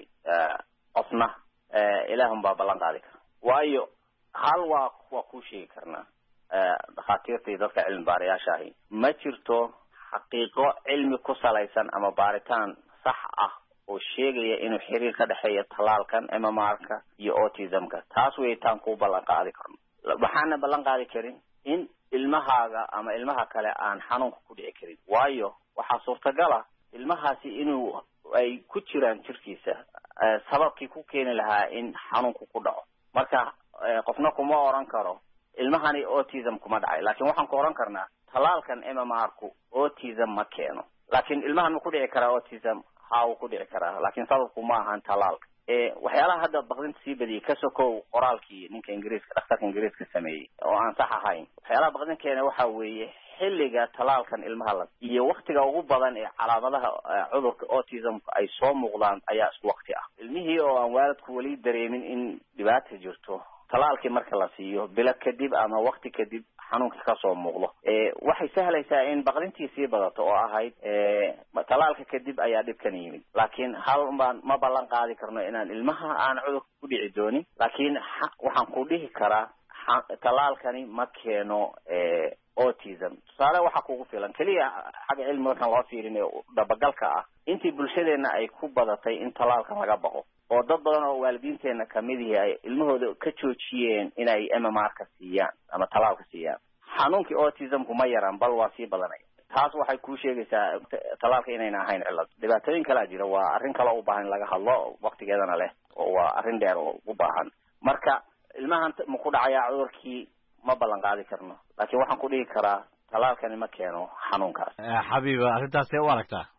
qofna ilaahum baa ballan qaadi kara waayo hal waa waa ku sheegi karnaa dhakhaatiirtii dadka cilmi baarayaasha ahi ma jirto xaqiiqo cilmi ku salaysan ama baaritaan sax ah oo sheegaya inuu xiriir ka dhexeeyo talaalkan M M R-ka iyo autismka taas way taan ku ballan qaadi karno waxaana ballan qaadi karin in ilmahaaga ama ilmaha kale aan xanuunka ku dhici karin waayo waxaa suurtagal ah ilmahaasi inuu ay ku jiraan jirkiisa sababkii ku keeni lahaa in xanuunku ku dhaco marka qofna kuma oran karo ilmahani autism kuma dhacay laakiin waxaan ku oran karnaa talaalkan M M R-ku autism ma keeno laakiin ilmahan ma ku dhici karaa autism haa uu ku dhici karaa laakiin sababku ma ahan talaalka ee waxyaalaha hadda baqdinta sii badiyay ka sokow qoraalkii ninka ingiriiska dhakhtarka ingiriiska sameeyay oo aan sax ahayn waxyaalaha baqdinkeena waxa weeye xilliga talaalkan ilmaha la iyo waqtiga ugu badan ee calaamadaha cudurka autism ay soo muuqdaan ayaa isku waqti ah ilmihii oo aan waalidku weli dareemin in dhibaato jirto talaalkii marka la siiyo bilo kadib ama waqti kadib xanuunka ka soo muuqdo ee waxay sahlaysaa in baqdintii sii badato oo ahayd ee talaalka kadib ayaa dhibkan yimid laakiin hal baan ma ballan qaadi karno inaan ilmaha aan cudurka ku dhici doonin laakiin waxaan ku dhihi karaa talaalkani ma keeno ee autism tusaale waxa kugu filan kaliya xagga cilmi markaan loo fiirin ee dabagalka ah intii bulshadeena ay ku badatay in talaalka laga baqo oo dad badan oo waalidiinteena kamid yahay ay ilmahooda ka joojiyeen inay M M R-ka siiyaan ama talaalka siiyaan xanuunkii autismku ma yaraan bal waa sii badanaya taas waxay kuu sheegaysaa talaalka inayna ahayn cillad dhibaatooyin kalaa jira waa arrin kale u baahan in laga hadlo waqtigeedana leh oo waa arrin dheer oo u baahan marka ilmahan ma ku dhacayaa cudurkii ma ballan qaadi karno laakiin waxaan ku dhihi karaa talaalkani ma keeno xanuunkaas Xabiibo arrintaas ee u aragtaa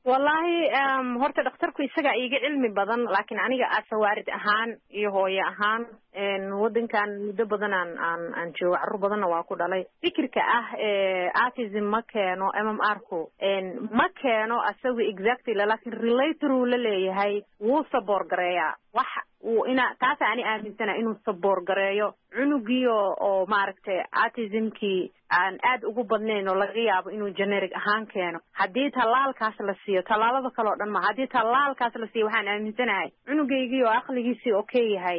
wallahi horta dhakhtarku isaga iiga cilmi badan laakiin aniga asawaarid ahaan iyo hooyo ahaan wadankan muddo badan aan aan aan joogo carruur badanna waa ku dhalay fikirka ah autism ma keeno M M R ku ma keeno asaga exactly laakiin relator uu la leeyahay wuu support gareeyaa wax uu ina taas ani aaminsana inuu support gareeyo cunugiyo oo maaragtay autismkii aan aad ugu badnayn oo laga yaabo inuu generic ahaan keeno haddii talaalkaas la siiyo talaalada kale oo dhan ma haddii talaalkaas la siiyo waxaan aaminsanahay cunugaygii oo aqligiisii okay yahay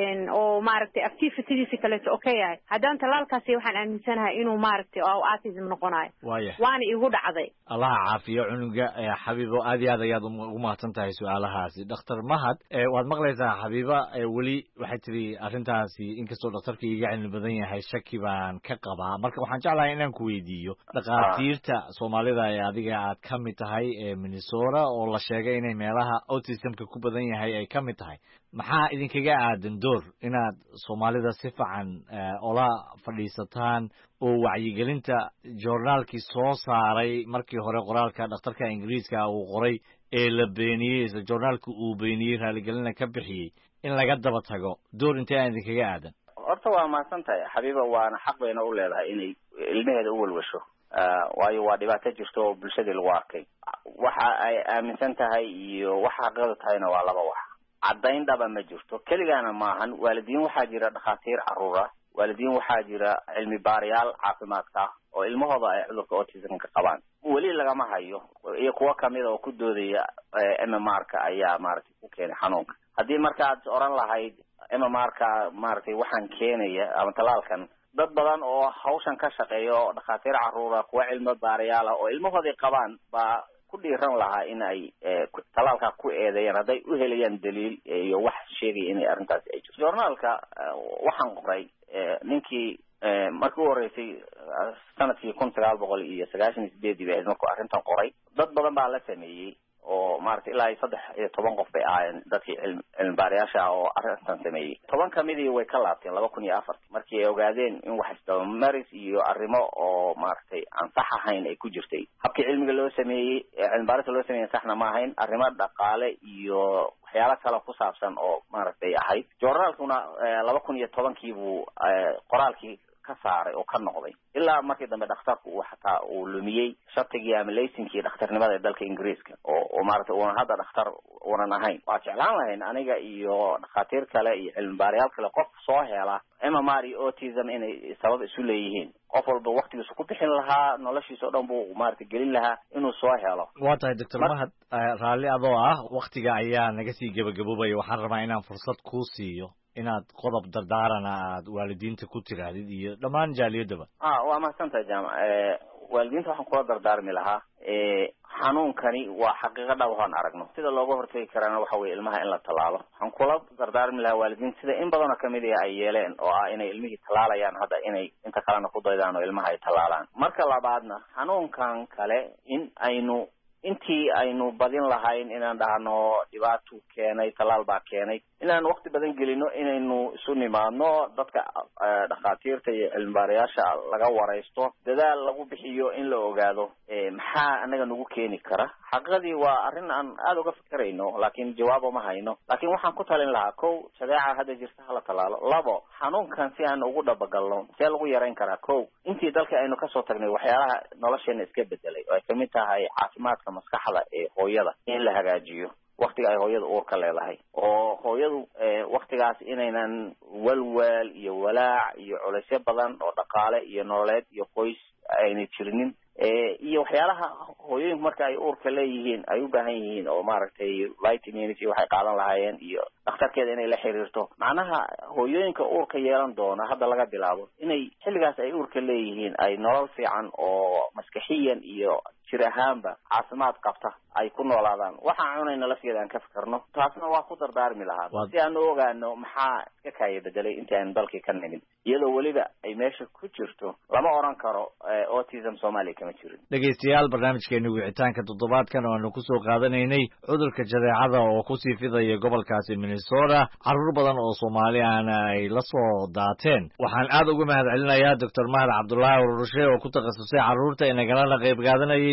oo maaragtay activitydiisi kaleeto okay yahay haddaan talaalkaasi waxaan aaminsanahay inuu maaragtay oo autism noqonayo waana igu dhacday allaha caafiyo cunuga xabiibo aad iyo aad ayaad ugu mahadsan tahay su-aalahaasi dhakhtar mahad waad maqlaysaa xabiiba weli waxay tiri arrintaasi inkastoo dhakhtarka iga cilmi badan yahay shaki baan ka qabaa marka waxaan jeclahay inaan ku weydiiyo dhakhaatiirta soomaalida ee adiga aad ka mid tahay ee Minnesota oo la sheegay inay meelaha autismka ku badan yahay ay ka mid tahay maxaa idinkaga aadan door inaad soomaalida si fiican ola fadhiisataan oo wacyigelinta journaalkii soo saaray markii hore qoraalka dhakhtarka Ingiriiska uu qoray ee la beeniyay isla journaalku uu beeniyay raaligelina ka bixiyay in laga daba tago door intee aan idinkaga aadan horta waa mahadsan tahay xabiiba waana xaq bayna u leedahay inay ilmaheeda u walwasho waayo waa dhibaato jirto oo bulshadii lagu arkay waxa ay aaminsan tahay iyo waxa xaqeedu tahayna waa laba wax caddayn dhaba ma jirto keligaana maahan waalidiin waxaa jira dhakhaatiir carruura waalidiin waxaa jira cilmi baarayaal caafimaadka oo ilmahooda ay cudurka autismka qabaan weli lagama hayo iyo kuwa kamid oo ku doodaya M M R ka ayaa maaragtay ku keenay xanuunka haddii markaad oran lahayd M M R ka maaragtay waxaan keenaya ama talaalkan dad badan oo hawshan ka shaqeeyo dhakhaatiir carruura kuwa cilmi baarayaal oo ilmahoodii qabaan baa ku dhiiran lahaa in ay talaalka ku eedeeyaan hadday u helayaan daliil iyo wax sheegaya inay arrintaasi ay jirto journaalka waxaan qoray ninkii markii u horeysay sanadkii kun sagaal boqol iyo sagaashan iyo sideedii bay markuu arrintan qoray dad badan baa la sameeyey oo maaragtay ilaa iyo saddex iyo toban qof bay ahaayeen dadkii cilmi baarayaasha ah oo arrintan sameeyey toban kamidii way ka laabteen laba kun iyo afartii markii ay ogaadeen in wax isdabamaris iyo arrimo oo maaragtay aan sax ahayn ay ku jirtay habkii cilmiga loo sameeyey cilmi baarista loo sameeyey saxna ma ahayn arrimo dhaqaale iyo waxyaalo kale ku saabsan oo maaragtay ahayd journaalkuna laba kun iyo tobankii buu qoraalkii ka saaray oo ka noqday ilaa markii dambe dhakhtarku uu xataa uu lumiyey shatigii ama laysinkii dhakhtarnimada ee dalka Ingiriiska oo oo maaragtay uuna hadda dhakhtar uunan ahayn waa jeclaan lahayn aniga iyo dhakhaatiir kale iyo cilmi baarayaal kale qof soo hela M M R iyo autism inay sabab isu leeyihiin qof walba waqtigiisa ku bixin lahaa noloshiisa oo dhan buu maaragtay gelin lahaa inuu soo helo waa tahay doctor mahad raalli adoo ah waqtiga ayaa naga sii gabagaboobaya waxaan rabaa inaan fursad kuu siiyo inaad qodob dardaarana aad waalidiinta ku tiraahdid iyo dhammaan jaaliyadaba ah waa mahadsantahay jaamac waalidiinta waxaan kula dardaarmi lahaa xanuunkani waa xaqiiqo dhab aan aragno sida looga hortagi karana waxa weeye ilmaha in la tallaalo waxaan kula dardaarmi lahaa waalidiinta sida in badanoo kamid ah ay yeeleen oo ah inay ilmihii tallaalayaan hadda inay inta kalena ku daydaan oo ilmaha ay tallaalaan marka labaadna xanuunkan kale in aynu intii aynu badin lahayn inaan dhahno dhibaato keenay talaal baa keenay inaan waqti badan gelino inaynu isu nimaadno dadka dhakhaatiirta iyo cilmibaarayaasha laga waraysto dadaal lagu bixiyo in la ogaado maxaa anaga nagu keeni kara xaqadii waa arrin aan aada uga fikirayno laakiin jawaabo ma hayno laakiin waxaan ku talin lahaa kow shadeeca hadda jirta hala talaalo labo xanuunkan si aan ugu dhabagalno see lagu yarayn karaa kow intii dalka aynu kasoo tagnay waxyaalaha nolosheena iska bedelay oo ay kamid tahay caafimaadka maskaxda ee hooyada in la hagaajiyo waktiga ay hooyada uurka leedahay oo hooyadu waktigaas inaynan walwaal iyo walaac iyo culaysyo badan oo dhaqaale iyo nololeed iyo qoys aynay jirinin iyo waxyaalaha hooyooyinku marka ay uurka leeyihiin ay u baahan yihiin oo maaragtay vitamins iyo waxay qaadan lahaayeen iyo dhakhtarkeeda inay la xiriirto macnaha hooyooyinka uurka yeelan doona hadda laga bilaabo inay xilligaas ay uurka leeyihiin ay nolol fiican oo maskaxiyan iyo jir ahaanba caafimaad qabta ay ku noolaadaan waxaan cunayna lafteeda aan ka fikirno taasna waa ku dardaarmi lahaa si aan u ogaano maxaa iska kaaya bedelay intii aan dalkii ka nimid iyadoo weliba ay meesha ku jirto lama oran karo autism Soomaaliya kama jirin dhegeystayaal barnaamijkeena wicitaanka toddobaadkan oo aanu ku soo qaadanaynay cudurka jadeecada oo ku sii fidaya gobolkaasi Minnesota carruur badan oo Soomaali ah ay la soo daateen waxaan aad ugu mahadcelinayaa doctor Mahad Cabdullaahi Urushe oo ku takhasusay carruurta ee nagala qayb qaadanayay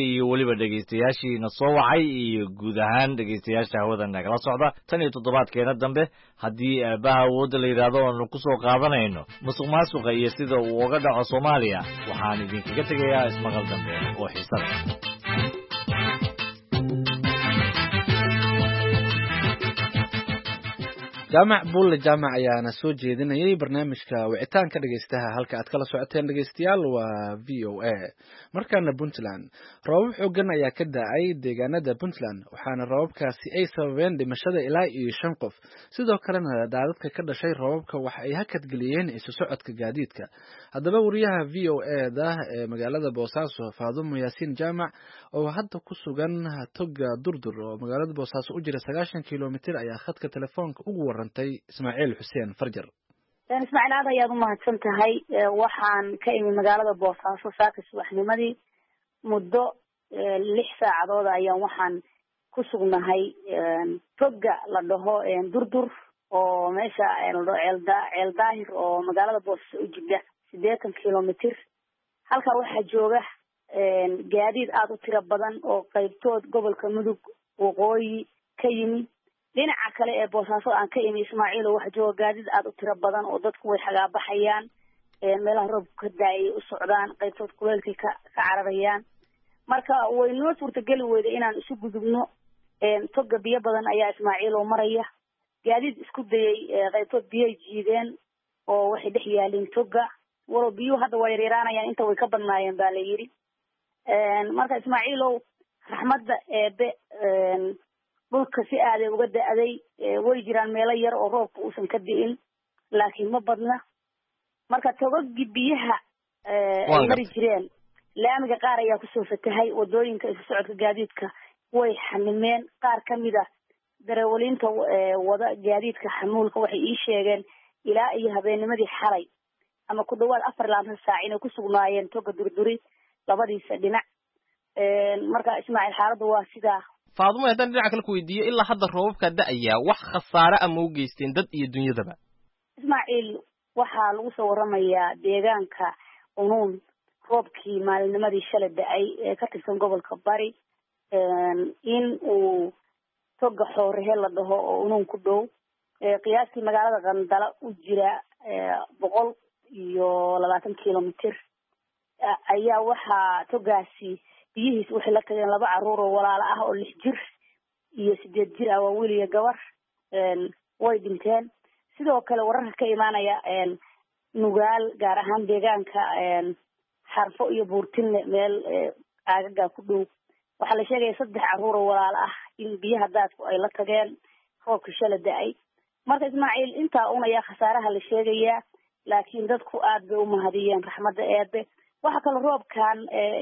iyo weliba dhegaystayaashiina soo wacay iyo guud ahaan dhegaystayaasha hawada nagala socda tan iyo toddobaadkeena dambe haddii aabaha awoodda la yidhaahdo oonu ku soo qaadanayno musuq maasuqa iyo sida uu uga dhaco soomaaliya waxaan idinkaga tegayaa ismaqal dambe oo xiisa leh. jaamac buulle jaamac ayaana soo jeedinayay barnaamijka wicitaanka dhegaystaha halka aad kala socoteen dhegaystayaal waa v o a. markaana puntland roobab xoogan ayaa ka da-ay deegaanada puntland waxaana roobabkaasi ay sababeen dhimashada ilaa iyo shan qof sidoo kalena daadadka ka dhashay roobabka waxa ay hakadgeliyeen isu socodka gaadiidka. haddaba wariyaha v o a da ee magaalada boosaaso faadumo yaasiin jaamac oo hadda ku sugan toga durdur oo magaalada boosaaso u jira sagaashan kilomitir ayaa khadka telefoonka ugu warantay ismaaciil xuseen farjar. ismaaciil aad ayaad umahadsan tahay. waxaan ka imi magaalada boosaaso saaka subaxnimadii muddo lix saacadood ayaan waxaan ku sugnahay toga la dhaho durdur oo meesha ceel daahir oo magaalada boosaaso u jida sideetan kilomitir. halkaa waxaa jooga gaadiid aada u tiro badan oo qaybtood gobolka mudug waqooyi ka yimi. dhinaca kale ee boosaaso aan ka imi ismaaciil oo waxa jooga gaadiid aada u tiro badan oo dadku way xagaabaxayaan meelaha roobku ka daayay u socdaan qaybtood kuleelkay ka ka cararayaan. marka way noo suurtageli weyda inaan isu gudubno toga biyo badan ayaa ismaaciil oo maraya. gaadiid isku dayay qaybtood biyay jiideen oo waxay dhex yaalin toga walow biyuhu hadda waa yaryaraanayaan inta way ka badnaayeen baa la yidhi. marka ismaaciilow raxmadda eebe dhulka si aaday uga da-day way jiraan meelo yar oo roobka uusan ka di'in laakiin ma badna. marka togagii biyaha ay mari jireen laamiga qaar ayaa kusoo fatahay wadooyinka isu socodka gaadiidka way xanimeen. qaar kamid a darawaliinta wada gaadiidka xamuulka waxay ii sheegeen ilaa iyo habeennimadii xalay ama ku dhawaad afar labaatan saac inay ku sugnaayeen toga durduri labadiisa dhinac. marka ismaaciil xaaladda waa sidaa. faadumo haddaan dhinaca kale ku weydiiyo ilaa hadda roobabkaa da-ayaa wax khasaare ama u geysteen dad iyo dunyadaba? ismaaciil waxaa lagu soo waramayaa deegaanka unuun roobkii maalinnimadii shalay da-ay ee ka tirsan gobolka bari in uu toga xoorehe la dhaho oo unuun ku dhow qiyaastii magaalada qandala u jira boqol iyo labaatan kilomitir ayaa waxaa togaasi biyihiis waxay la tageen laba caruur oo walaalo ah oo lix jir iyo sideed jir ah waa wiil iyo gabar way dhinteen. sidoo kale wararka ka imaanaya nugaal gaar ahaan deegaanka xarfo iyo buurtinle meel aagagaa ku dhow waxaa la sheegaya saddex caruur oo walaalo ah in biyaha daadku ay la tageen roobka shala da-ay. marka ismaaciil intaa un ayaa khasaaraha la sheegayaa laakiin dadku aad bay umahadiyeen raxmadda eebe. waxa kale roobkan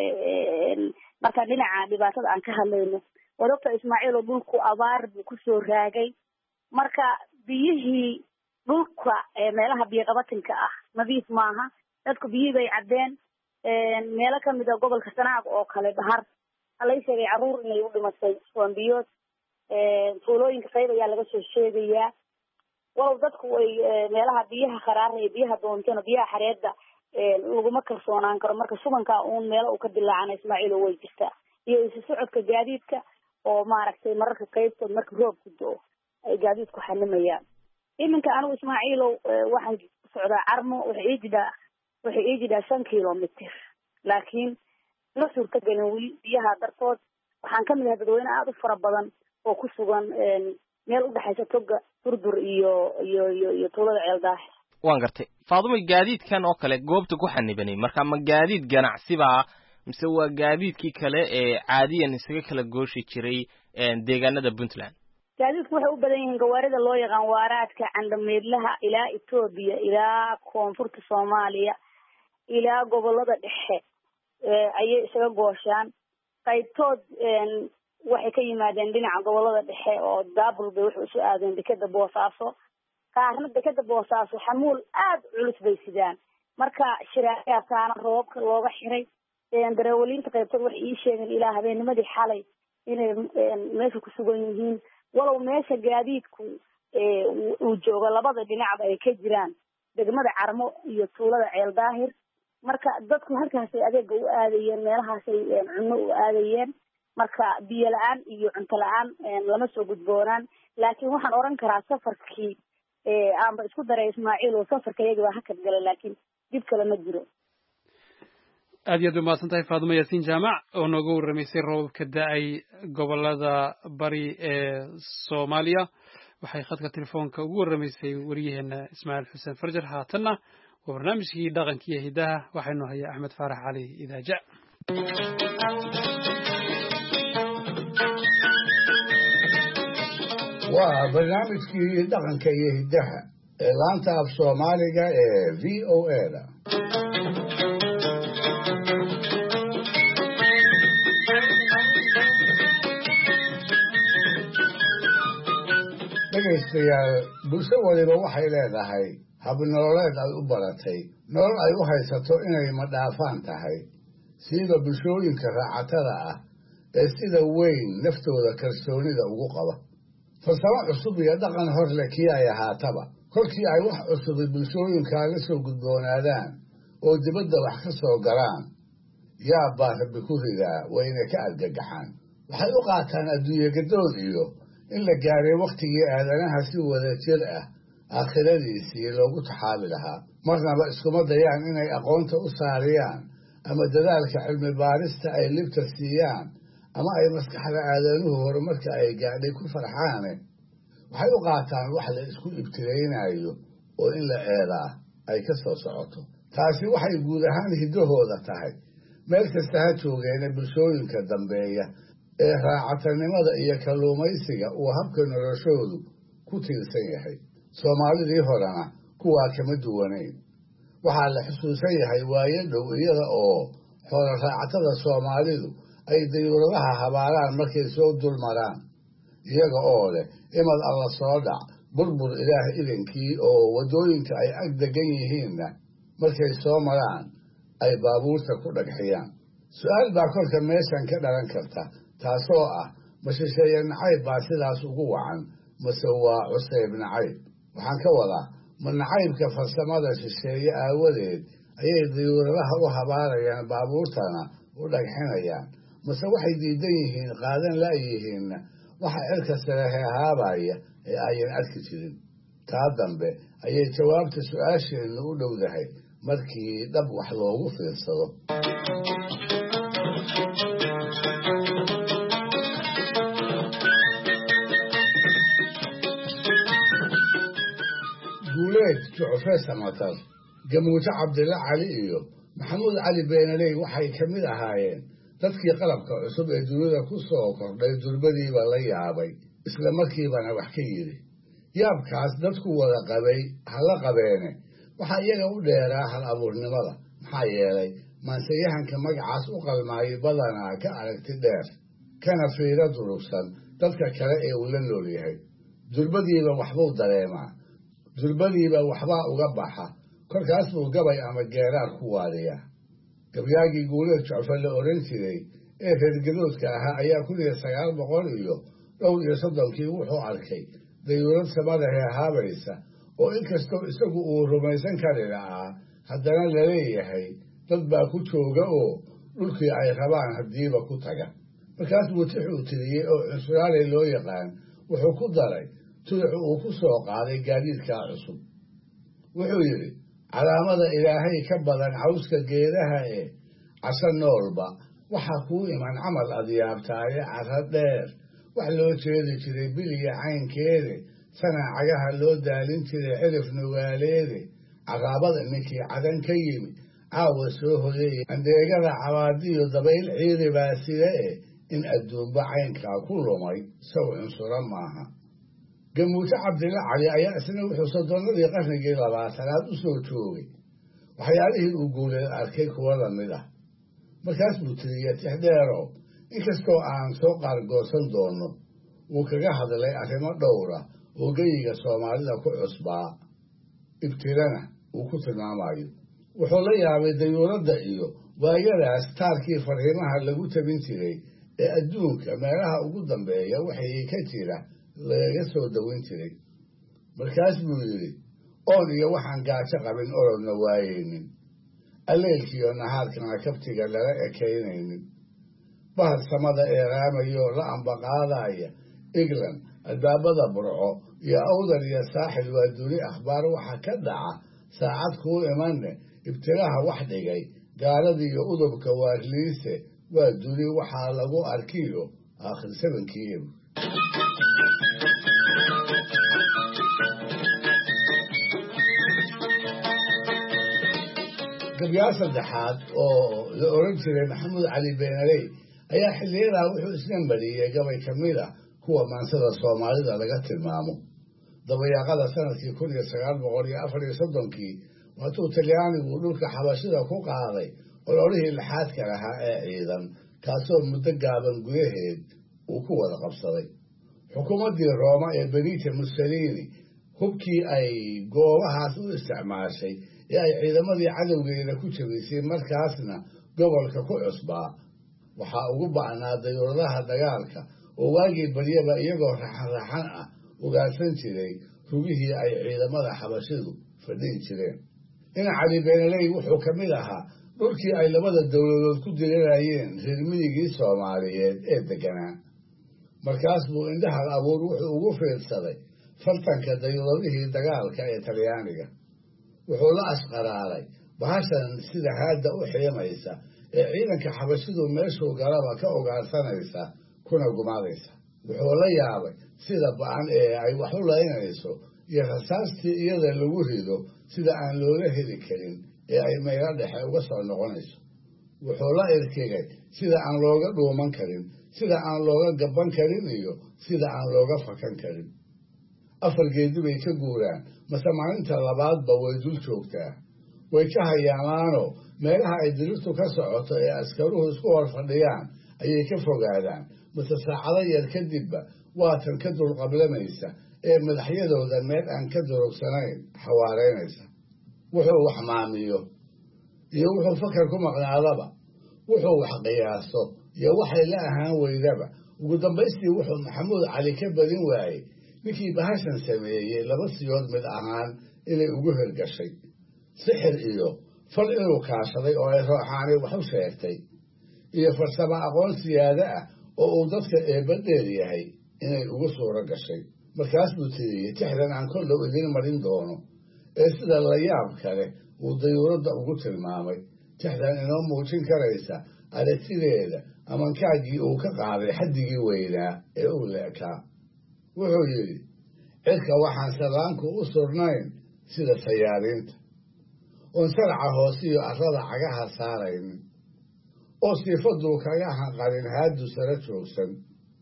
markaan dhinaca dhibaatada aan ka hadlayno waa doctor ismaaciil oo dhulku abaar buu kusoo raagay. marka biyihii dhulka meelaha biyo qabatinka ah nadiif maaha. dadku biyihii bay caddeen. meelo kamid a gobolka sanaag oo kale dhahar halay sheegay caruur inay u dhimatay soombiyood. tuulooyinka qayb ayaa laga soo sheegayaa walow dadku ay meelaha biyaha kharaara iyo biyaha doontana biyaha xareedda laguma kalsoonaan karo. marka subankaa uun meelo uu ka dilaacana ismaaciil oo way jirtaa iyo isu socodka gaadiidka oo maaragtay mararka qaybtood marka roobku do ay gaadiidku xanimayaan. iminka anigu ismaaciilow waxaan socdaa carmo waxay ii jidhaa waxay ii jidhaa shan kilomitir laakiin la suurtagelin weli biyaha dartood. waxaan kamid ahay dadweyne aada u fara badan oo ku sugan meel udhexaysa toga durdur iyo iyo iyo iyo tuulada ceel daahir. waan gartay faadumo gaadiidkan oo kale goobta ku xanibanay marka ma gaadiid ganacsiba mise waa gaadiidkii kale ee caadiyan isaga kala gooshi jiray deegaanada puntland? gaadiidku waxay u badan yihiin gawaarida loo yaqaan waaraadka candhameedlaha ilaa etoobiya ilaa koonfurta soomaaliya ilaa gobolada dhexe ayay isaga gooshaan. qaybtood waxay ka yimaadeen dhinaca gobolada dhexe oo daabul bay waxay usoo aadeen dekeda boosaaso. qaarna dekeda boosaaso xamuul aada culus bay sidaan. marka shiraacaana roobabka looga xiray. darawaliinta qaybtood waxay ii sheegeen ilaa habeennimadii xalay inay meesha ku sugan yihiin walow meesha gaadiidku uu joogo labada dhinacba ay ka jiraan degmada carmo iyo tuulada ceel daahir marka dadku halkaasay adeega u aadayeen, meelahaasay cunno u aadayeen. marka biyo la-aan iyo cunto la-aan lama soo gudboonaan. laakiin waxaan oran karaa safarkii aanba isku daray Ismaaciil oo safarka iyaga waa hakad galay, laakiin dib kale ma jiro. aad iyo aad umahadsan tahay Faadumo Yaasiin Jaamac oo nooga warramaysay roobabka da-ay gobolada bari ee Soomaaliya. waxay khadka telefoonka ugu warramaysay wariyaheena Ismaaciil Xuseen Farjar. haatanna waa barnaamijkii dhaqanka iyo hidaha, waxaynu hayaa Axmed Faarax Cali Idaaja. waa barnaamijkii dhaqanka iyo hidaha ee laanta af Soomaaliga ee V O A da. dhegaystayaal, bulsho waliba waxay leedahay habnolooleed ay u baratay, nolol ay u haysato inay madhaafaan tahay, sida bulshooyinka raacatada ah ee sida weyn naftooda kalsoonida ugu qaba. farsamo cusub iyo dhaqan hor leh kii ay ahaataba, kolkii ay wax cusubay bulshooyinkaa la soo gudboonaadaan oo dibadda wax ka soo galaan, yaa baa rabbi ku ridaa wayna ka argagaxaan. waxay u qaataan adduunye gadood iyo in la gaaray wakhtigii aadanaha si wada jir ah aakhiradiisii loogu taxaabi lahaa. marnaba iskuma dayaan inay aqoonta u saariyaan ama dadaalka cilmi baarista ay libta siiyaan ama ay maskaxda aadanuhu horumarka ay gaadhay ku farxaane waxay u qaataan wax la isku ibtilaynayo oo in la eedaa ay ka soo socoto. taasi waxay guud ahaan hiddahooda tahay, meel kasta ha joogeena bulshooyinka dambeeya ee raacatanimada iyo kalluumaysiga uu habka noloshoodu ku tiirsan yahay. soomaalidii horena kuwaa kama duwanayn. waxaa la xusuusan yahay waayo dhow iyada oo xoolo raacatada Soomaalidu ay dayuuradaha habaaraan markay soo dul maraan, iyaga oo leh imad alla soo dhac, burbur ilaah idankii, oo waddooyinka ay ag degan yihiinna markay soo maraan ay baabuurta ku dhagxiyaan. su-aal baa kolka meeshan ka dhalan karta, taasoo ah ma shisheeye nacayb baa sidaas ugu wacan, mase waa cuseyb nacayb? waxaan ka wadaa, ma nacaybka farsamada shisheeye aawadeed ayay dayuuradaha u habaarayaan, baabuurtana u dhagxinayaan, mase waxay diidan yihiin, qaadan la'yihiinna waxa cirka sare heehaabaya ee ayan arki jirin? taa dambe ayay jawaabta su-aasheennu u dhowdahay markii dhab wax loogu fiirsado. guuleed jucfe samatar, gamuujo cabdilla cali iyo maxamuud cali beenaley waxay ka mid ahaayeen dadkii qalabka cusub ee dunida ku soo kordhay durbadiiba la yaabay, isla markiibana wax ka yidhi. yaabkaas dadku wada qabay hala qabeene waxaa iyaga u dheeraa hal abuurnimada. maxaa yeelay maanseyahanka magacaas u qalmaayay badanaa ka aragti dheer, kana fiiro durugsan dadka kale ee uu la nool yahay. durbadiiba waxbuu dareemaa, durbadiiba waxbaa uga baxa, kolkaas buu gabay ama geeraar ku waadiyaa. gabyaagii guuleed jucfe la oran jiray ee reergadoodka ahaa ayaa kun iyo sagaal boqol iyo dhowr iyo soddonkii wuxuu arkay dayuurad samada heehaabaysa oo inkastoo isagu uu rumaysan kari lahaa, haddana laleeyahay dad baa ku jooga oo dhulkii ay rabaan haddiiba ku taga. markaas buu tixuu tiriyey oo cunsuraale loo yaqaan, wuxuu ku daray tuduc uu ku soo qaaday gaadiidkaa cusub. wuxuu yidhi, calaamada ilaahay ka badan cawska geedaha ee casho noolba waxaa kuu iman camal adyaabtaaye carra dheer, wax loo jeedi jiray biliya caynkeede, sanaa cagaha loo daalin jiray cirif nugaaleede, caraabada ninkii cadan ka yimi caawa soo hoyay, andeegada cabaadiyo dabayl ciidi baa sida e in adduunba caynkaa ku lumay sow cunsuro maaha. gamuujo cabdilla cali ayaa isna wuxuu soddonnadii qarnigii labaatanaad u soo joogay waxyaalihii uu guuleed arkay kuwa lamid ah. markaas buu tiriyey tixdheero, inkastoo aan soo qaargoosan doono, wuu kaga hadlay arrimo dhowra oo geyiga Soomaalida ku cusbaa, ibtirana uu ku tilmaamayo. wuxuu la yaabay dayuuradda iyo waayadaas taarkii fariimaha lagu tabin jiray ee adduunka meelaha ugu dambeeya waxay ka jira lagaga soo dawin jiray. markaas buu yidhi, oon iyo waxaan gaajo qabin orodna waayeynin, alleelkiiyo nahaarkana kabtiga lala ekaynaynin bahal samada ee raamayoo la ambaqaadaya england albaabada burco iyo awdal iyo saaxil waa duni akhbaar waxa ka dhaca saacad kuu imanne ibtilaha wax dhigay gaaladiiyo udubka waarliise waa duni waxaa lagu arkiyo aakhir sabankii ebr gabyaal saddexaad oo la oran jiray maxamuud cali beenaley ayaa xilliyadaa wuxuu isna mariyey gabay ka mid a kuwa maansada soomaalida laga tilmaamo dabayaaqada sanadkii kun iyo sagaal boqol iyo afar iyo soddonkii waatuu talyaanigu dhulka xabashida ku qaaday ololihii lixaadka lahaa ee ciidan kaasoo muddo gaaban gudaheed uu ku wada qabsaday xukuumaddii rooma ee benito mussolini hubkii ay goobahaas u isticmaashay ee ay ciidamadii cadowgeeda ku jabisay markaasna gobolka ku cusbaa waxaa ugu ba'naa dayuuradaha dagaalka oo waagii baryaba iyagoo raxan-raxan ah ugaadsan jiray rugihii ay ciidamada xabashidu fadhin jireen ina cali beenaley wuxuu ka mid ahaa dhulkii ay labada dowladood ku dirirayeen reer miyigii soomaaliyeed ee deganaa markaas buu indhaha abuur wuxuu ugu fiirsaday fartanka dayuuradihii dagaalka ee talyaaniga wuxuu la ashqaraaray bahashan sida haadda u xiimaysa ee ciidanka xabashidu meeshuu galaba ka ogaarsanaysa kuna gumaadaysa wuxuu la yaabay sida ba-an ee ay wax u laynayso iyo rasaastii iyada lagu rido sida aan looga heli karin ee ay meelo dhexe uga soo noqonayso wuxuu la irkigay sida aan looga dhuuman karin sida aan looga gaban karin iyo sida aan looga fakan karin afar geedi bay ka guuraan mase maalinta labaadba way dul joogtaa way ka hayaamaanoo meelaha ay dirirtu ka socoto ee askaruhu isku hor fadhiyaan ayay ka fogaadaan mase saacado yar kadibba waatan ka dulqablamaysa ee madaxyadooda meel aan ka durugsanayn xawaaraynaysa wuxuu wax maamiyo iyo wuxuu fakar ku maqnaadaba wuxuu wax qiyaaso iyo waxay la ahaan weydaba ugu dambaystii wuxuu maxamuud cali ka badin waayey ninkii bahashan sameeyey laba siyood mid ahaan inay ugu hirgashay sixir iyo fal inuu kaashaday oo ay rooxaani wax u sheegtay iyo farsamo aqoon siyaado ah oo uu dadka eebba dheer yahay inay ugu suuro gashay markaas buu tiriyey tixdan aan kol dhow idiin marin doono ee sida la yaab kale uu dayuuradda ugu tilmaamay tixdan inoo muujin karaysa aragtideeda amankaagii uu ka qaaday xaddigii weynaa ee uu leekaa wuxuu yidhi cirka waxaan salaanku u surnayn sida sayaariinta oon saraca hoosiyo arrada cagaha saaraynin oo siifaduu kaga hanqarin haadu sara joogsan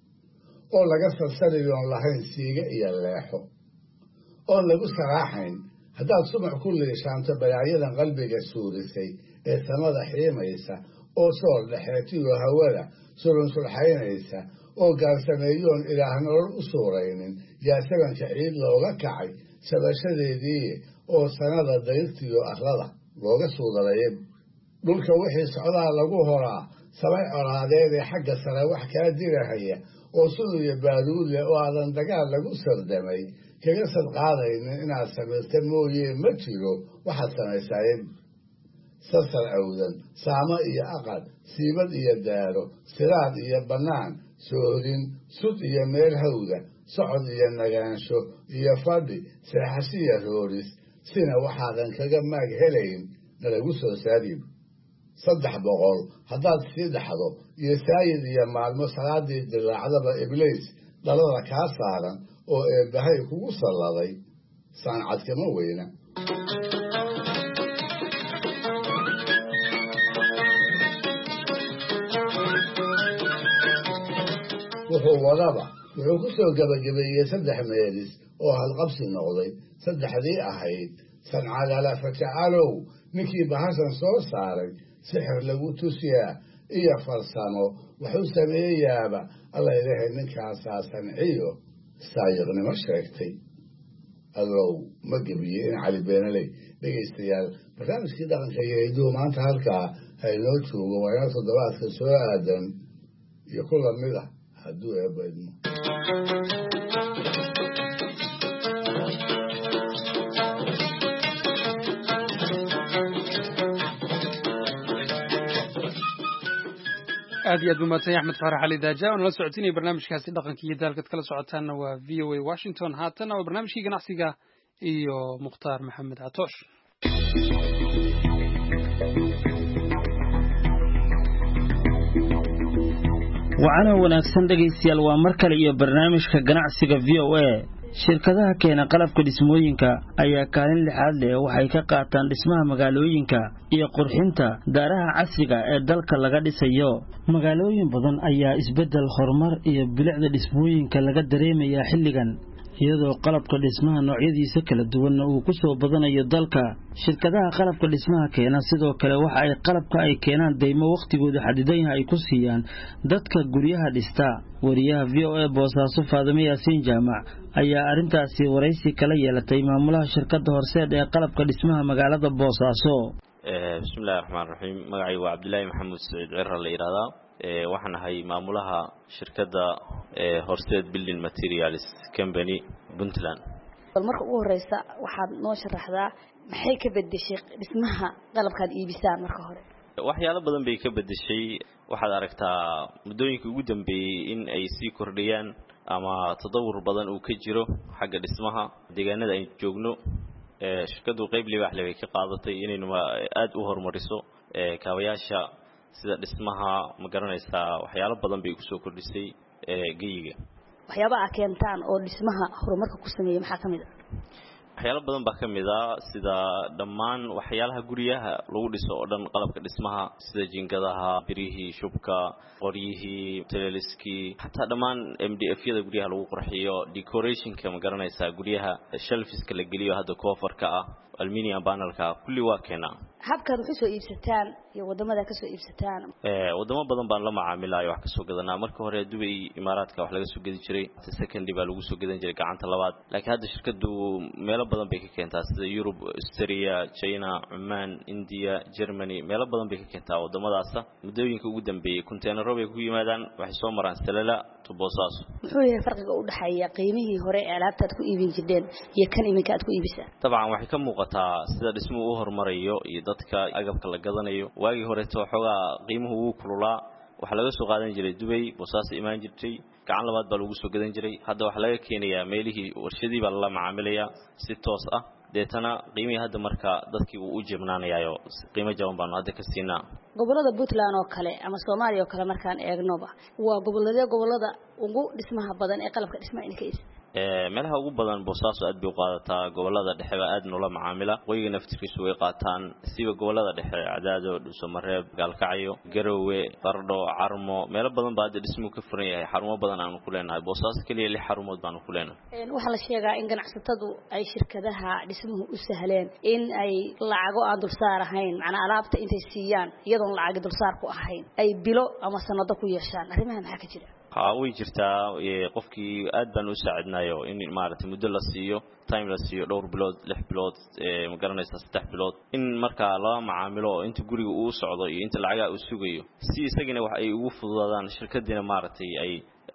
oo laga salsaliyoon lahayn siiga iyo leexo oon lagu saraaxayn haddaad subax ku liishaanto balaayadan qalbiga suurisay ee samada xiimaysa oo sool dhexeetiyo hawada sulunsulxaynaysa oo gaarsameeyoon ilaah nolol u suuraynin yaa sabanka ciid looga kacay sabashadeedii oo sanada dayrtiyo arlada looga suudalaya dhulka wixii socdaa lagu horaa samay colaadeedee xagga sare wax kaa dirahaya oo sunuyo baaduudle oo aadan dagaal lagu sardamay kaga sadqaadaynin inaad samaysta mooyee ma jiro waxaad samaysaaye sasar awdan saamo iyo aqal siibad iyo daaro siraad iyo bannaan soodin sud iyo meel hawda socod iyo nagaansho iyo fadhi seexashiya rooris sina waxaadan kaga maag helayn nalagu soo saariib saddex boqol haddaad sii dhaxdo iyo saayid iyo maalmo salaadii dilaacdaba ibliis dhalada kaa saaran oo eebbahay kugu salladay saancadkama weyna wuxuu wadaba wuxuu ku soo gebagabeeyey saddex meelis oo halqabsi noqday saddexdii ahayd sancadala fajacalow ninkii bahashan soo saaray sixir lagu tusiyaa iyo farsamo waxuu sameeyaaba alla ilaahay ninkaasaa sanciyo saayiqnimo sheegtay adow ma gebiye in cali beenaley dhegaystayaal barnaamijkii dhaqanka iyo hiduhu maanta halkaa haynoo joogo waa inoo toddobaadka soo aadan iyo ku lamid ah hadduu eebba idmo aad iyo aad u mahadsan Axmed Faarax Ali Daaja oo nala socodsiinaya barnaamijkaasi dhaqanka iyo daalka kala socotaana waa V O A Washington haatan waa barnaamijkii ganacsiga iyo Mukhtaar Maxamed Catoosh wacana wanaagsan dhageystayaal waa mar kale iyo barnaamijka ganacsiga V O A shirkadaha keena qalabka dhismooyinka ayaa kaalin lixaad leh waxay ka qaataan dhismaha magaalooyinka iyo qurxinta daaraha casriga ee dalka laga dhisayo magaalooyin badan ayaa isbedel horumar iyo bilicda dhismooyinka laga dareemayaa xilligan iyadoo qalabka dhismaha noocyadiisa kala duwan uu ku soo badanayo dalka shirkadaha qalabka dhismaha keena sidoo kale waxa ay qalabka ay keenaan deymo waqtigooda xadidan yahay ay ku siiyaan dadka guryaha dhista wariyaha V O A Boosaaso Faadimo Yaasiin Jaamac ayaa arintaasi waraysi kala yeelatay maamulaha shirkadda Horseed ee qalabka dhismaha magaalada Boosaaso ee bismillaahir rahmaanir rahiim magacaygu waa Cabdullaahi Maxamuud Saciid Cirra la yiraahdaa ee waxaan ahay maamulaha shirkadda ee Horseed Building Materials Company Puntland marka ugu horeysa waxaad noo sharaxdaa maxay ka bedeshay dhismaha qalabkaad iibisaan marka hore waxyaalo badan bay ka bedeshay waxaad aragtaa muddooyinkii ugu dambeeyay in ay sii kordhiyaan ama tadawur badan uu ka jiro xagga dhismaha deegaanada ay joogno ee shirkadu qayb libaax leh ka qaadatay inaynu aad u horumariso ee kaabayaasha sida dhismaha ma garanaysaa waxyaalo badan bay ku soo kordhisay ee geeyiga waxyaabaha keentaan oo dhismaha horumarka ku sameeyay maxaa kamid ah waxyaalo badan baa kamid ah sida dhammaan waxyaalaha guriyaha lagu dhiso oo dhan qalabka dhismaha sida jiingadaha birihii shubka qoryihii teleeliskii hatta dhammaan M D F-yada guriyaha lagu qurxiyo decorationka ma garanaysaa guriyaha shelfiska la geliyo hadda koofarka ah aluminium panelka kulli waa keena habkaad wax soo iibsataan iyo wadamada ka soo iibsataan ee wadamo badan baan la macaamilayo wax ka soo gadanaa marka hore Dubai Imaaraadka wax laga soo gadi jiray second baa lagu soo gadan jiray gacanta labaad laakiin hadda shirkadu meelo badan bay ka keentaa sida Europe Australia China Oman India Germany meelo badan bay ka keentaa wadamadaas muddooyinka ugu dambeeyay container bay ku yimaadaan waxay soo maraan Salala to Boosaaso muxuu yahay farqiga u dhaxeeya qiimihii hore ee alaabtaad ku iibin jirteen iyo kan iminka aad ku iibisaan tabcan waxay ka muuqataa sida dhismuhu u horumarayo iyo dadka agabka la gadanayo waagi hore to xogaa qiimuhu uu kululaa waxa laga soo qaadan jiray Dubai Boosaaso imaan jirtay gacan labaad baa lagu soo gadan jiray hadda waxa laga keenayaa meelihii warshadii baa la macaamilayaa si toos ah deetana qiimihii hadda marka dadkii uu u jibnaanayo qiimo jaban baan hadda ka siinaa gobolada Puntland oo kale ama Soomaaliya oo kale markaan eegnoba waa gobolada gobolada ugu dhismaha badan ee qalabka dhismaha in ka is ee meelaha ugu badan Boosaaso aad bay u qaadataa gobolada dhexe aad noola macaamila wayga naftirkiisu way qaataan siba gobolada dhexe Cadaado Dhuusamareeb Gaalkacyo Garowe Qardho Carmo meelo badan baa dhismuhu ka furan yahay xarumo badan aan ku leenahay Boosaaso kaliya lix xarumood baan ku leenahay een waxa la sheegaa in ganacsatadu ay shirkadaha dhismuhu u sahleen in ay lacago aan dulsaar ahayn macna alaabta intay siiyaan iyadoo lacag dulsaar ku ahayn ay bilo ama sanado ku yeeshaan arrimahan waxa ka jira way jirtaa qofkii aad baan u saacidnayo in maaragtay muddo la siiyo time la siiyo dhowr bilood lix bilood ee ma garanaysaa saddex bilood in marka la macaamilo inta guriga uu socdo iyo inta lacag uu sugayo si isagina wax ay ugu fududaadaan shirkadina maaragtay ay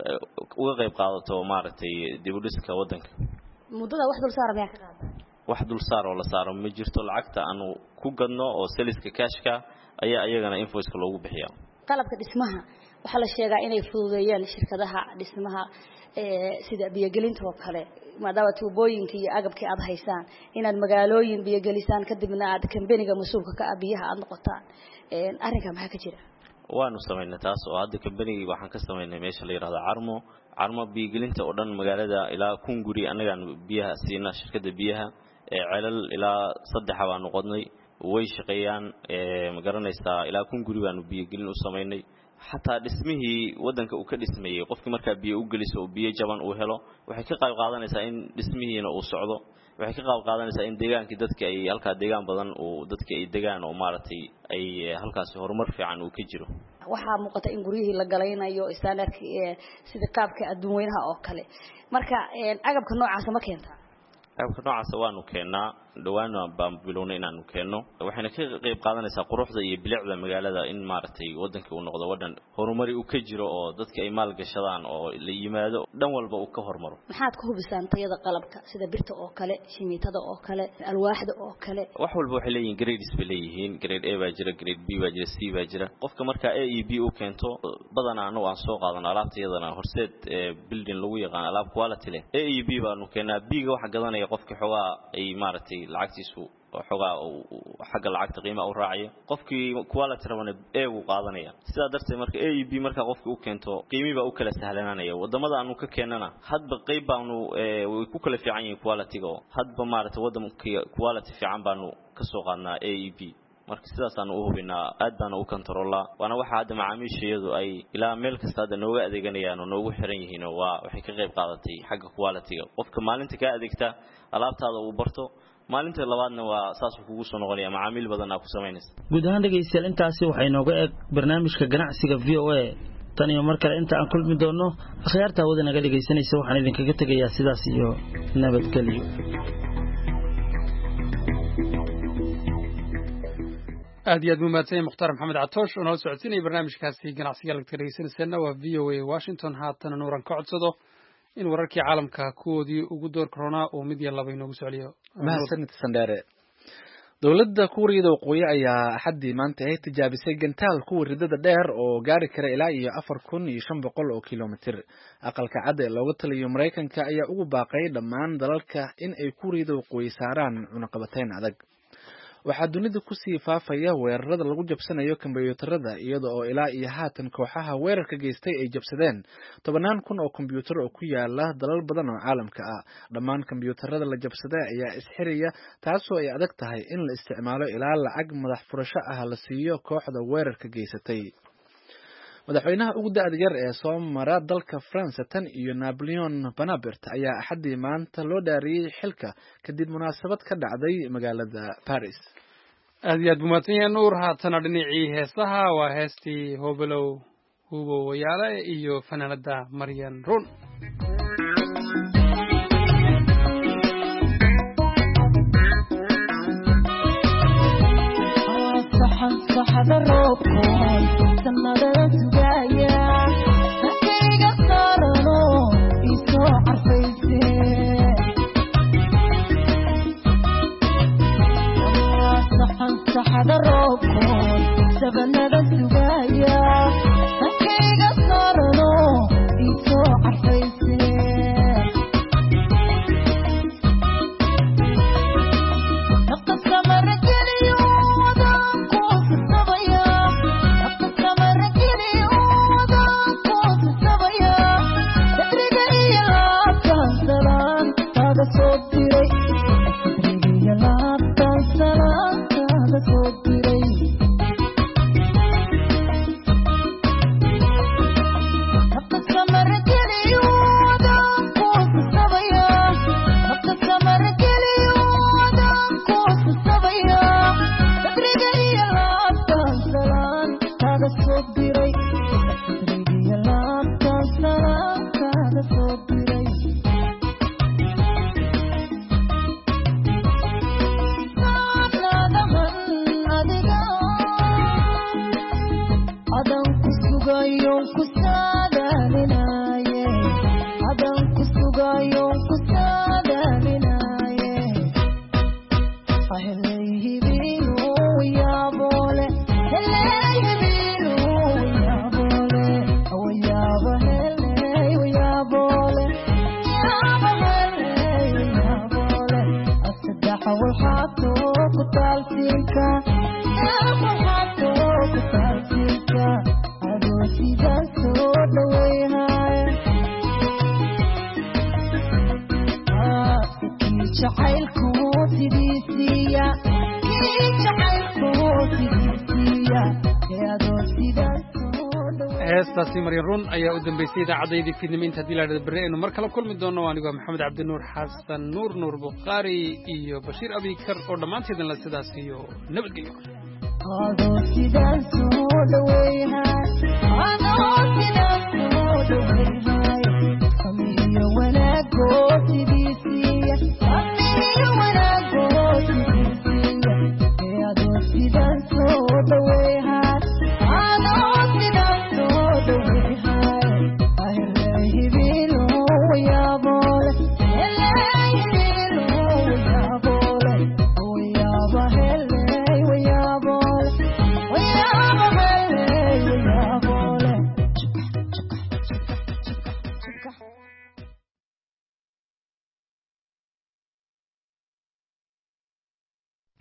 uga qayb qaadato maaragtay dib u dhiska wadanka muddada wax dul saar ma ka qaada wax dul saar oo la saaro ma jirto lacagta aanu ku gadno oo saliska cashka ayaa ayagana invoice loogu bixiyaa qalabka dhismaha waxa la sheegaa inay fududeeyaan shirkadaha dhismaha ee sida biyagelinta oo kale maadaama tuubooyinka iyo agabka aad haysaan inaad magaalooyin biyagelisaan kadibna aad kambaniga mas'uulka ka abiyaha aad noqotaan ee arrinka maxaa ka jira waanu sameynaa taas oo hadda kambaniga waxaan ka sameynay meesha la yiraahdo Carmo Carmo biyagelinta oo dhan magaalada ilaa kun guri anaga biyaha siina shirkadda biyaha ee ceelal ilaa saddex baan noqonay way shaqeeyaan ee ma garanaysaa ilaa kun guri baan biyagelin u sameynay hatta dhismihii wadanka uu ka dhismeeyay qofkii marka biyo u geliso biyo jaban uu helo waxay ka qayb qaadanaysaa in dhismihiina uu socdo waxay ka qayb qaadanaysaa in deegaankii dadka ay halka deegaan badan oo dadka ay deegaan oo maartay ay halkaas horumar fiican uu ka jiro waxa muuqata in guriyihii la galaynayo standardka ee sida qaabka adduunweynaha oo kale marka agabka noocaas ma keenta agabka noocaas waanu keenaa dhawaan baan bilownay inaanu keenno waxayna ka qayb qaadanaysaa quruxda iyo bilicda magaalada in maartay wadanka uu noqdo wadan horumari uu ka jiro oo dadka ay maal gashadaan oo la yimaado dhan walba uu ka hormaro maxaad ku hubisaan tayada qalabka sida birta oo kale shimiitada oo kale alwaaxda oo kale wax walba waxay leeyihiin grades bay leeyihiin grade A baa jira grade B baa jira C baa jira qofka marka A iyo B uu keento badanaa anagu aan soo qaadano alaabtayadana horseed building lagu yaqaan alaab quality leh A iyo B baanu keenaa B ga waxa gadanaya qofka xogaa ay maartay lacagtiisu xogaa xagga lacagta qiimaha u raaciyo qofkii quality rabana A uu qaadanaya sida darteed marka A iyo B marka qofka uu keento qiimihiiba u kala sahlanaanaya wadamada aanu ka keenana hadba qayb baanu way ku kala fiican yihiin quality-ga hadba maartay wadamka quality fiican baanu ka soo qaadnaa A iyo B marka sidaas aanu u hubinaa aad baan u controlaa waana waxa hadda macaamiishayadu ay ilaa meel kasta hadda nooga adeeganayaan oo noogu xiran yihiin oo waa waxay ka qayb qaadatay xagga quality-ga qofka maalinta ka adeegta alaabtaada uu barto maalinta labaadna waa saas uu kugu soo noqonaya macaamiil badan ku sameynaysa guud ahaan dhageystayaal intaasi waxay nooga eeg barnaamijka ganacsiga V O A tan iyo mar kale inta aan kulmi doono akhyaarta wada naga dhageysanaysa waxaan idinkaga tegayaa sidaas iyo nabadgelyo aad iyo aad mumaadsan mukhtaar maxamed catoosh oo noo socodsiinaya barnaamijkaasi ganacsiga laga dhageysanaysa waa V O A Washington haatan nuuran ka codsado in wararkii caalamka kuwoodii ugu door corona oo mid iyo laba inoogu socliyo mahadsanid sandare dowladda kuuriyada waqooyi ayaa axaddii maanta ay tijaabisay gantaal kuwa ridada dheer oo gaari kara ilaa iyo afar kun iyo shan boqol oo kilomitir aqalka cad ee looga taliyo maraykanka ayaa ugu baaqay dhammaan dalalka in ay kuuriyada waqooyi saaraan cunaqabatayn adag waxaa dunida kusii faafaya weerarada lagu jabsanayo kombiyuutarada iyada oo ilaa iyo haatan kooxaha weerarka geystay ay jabsadeen tobanaan kun oo kombiyuutar oo ku yaala dalal badan oo caalamka ah dhammaan kombiyuutarada la jabsaday ayaa isxiraya taasoo ay adag tahay in la isticmaalo ilaa lacag madax furasho ah la siiyo kooxda weerarka geysatay madaxweynaha ugu da'da yar ee soo mara dalka France tan iyo Napoleon Bonaparte ayaa axaddii maanta loo dhaariyay xilka kadib munaasabad ka dhacday magaalada Paris aad iyo aad mumaadsan yahay nuur haatana dhinacii heesaha waa heestii hobolow hubo wayaale iyo fanaanada Maryan Run saxada roobkoon sanadada sugaya markayga saarano isoo carfayse saxan saxada roobkoon sabanada sugaya markayga saarano isoo carfayse heestaasi Maryan Run ayaa u dambeysay idaacadaydii fiidnimo haddii la dhado barreeyno mar kale kulmi doono aniga Maxamed Cabdi Nuur Xasan Nuur Nuur Bukhari iyo Bashiir Abikar oo dhamaanteedna la sidaas iyo nabadgelyo adoo sidaan soo dhaweeyahay adoo sidaan soo dhaweeyahay samiyo wanaagoo sidiisiiya samiyo wanaagoo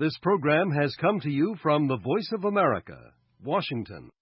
This program has come to you from the Voice of America, Washington.